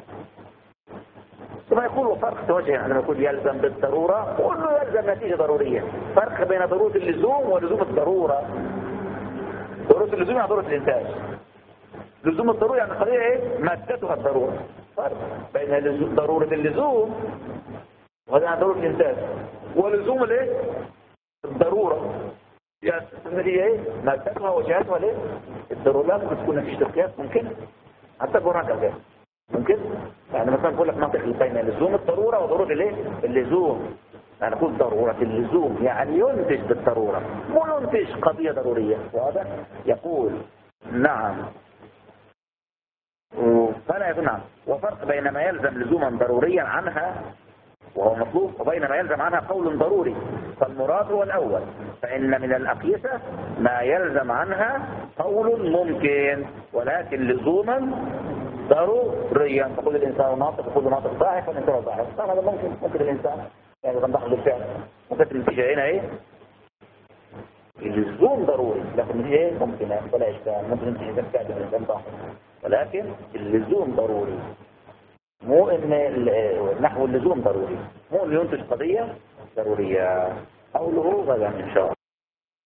ثم يقول وفرق توجه عندما يقول يلزم بالضرورة، كله يلزم نتيجة ضرورية، فرق بين ضرورة اللزوم ولزوم الضرورة. ضرورة اللزوم يعني ضرورة الإنتاج، لزوم الضرورة يعني قضية ايه مادتها الضرورة. فرق بين ضرورة اللزوم وهذا ضرورة الإنتاج، ولزوم الايه الضرورة يعني هي ايه مادتها وجهتها ليه الضرورات. ممكن تكون نتيجة القياس، ممكن حتى برهان كذا ممكن، يعني مثلا بقول لك منطق بين لزوم الضرورة وضرورة الايه اللزوم. يعني نقول ضرورة اللزوم يعني ينتج بالضرورة، مو ينتج قضية ضرورية. واضح؟ يقول نعم، فلا يقول نعم. وفرق بين ما يلزم لزوما ضروريا عنها وهو مطلوب، وبين ما يلزم عنها قول ضروري، فالمراد هو الأول. فإن من الأقيسة ما يلزم عنها قول ممكن ولكن لزوما ضروريا. تقول الإنسان ناطق، تقول ناطق ضاعف والإنسان ضاعف، هذا ممكن ممكن الإنسان يعني ينضح بالفعل، ممكن النتيجة هنا إيه اللزوم ضروري، لكن هي إيه ممكن ولا إشكال، ممكن النتيجة تبقى الإنسان ضاعف، ولكن اللزوم ضروري، مو ان نحو اللزوم ضروري، مو ان ينتج قضية ضرورية. قوله غدا ان شاء الله.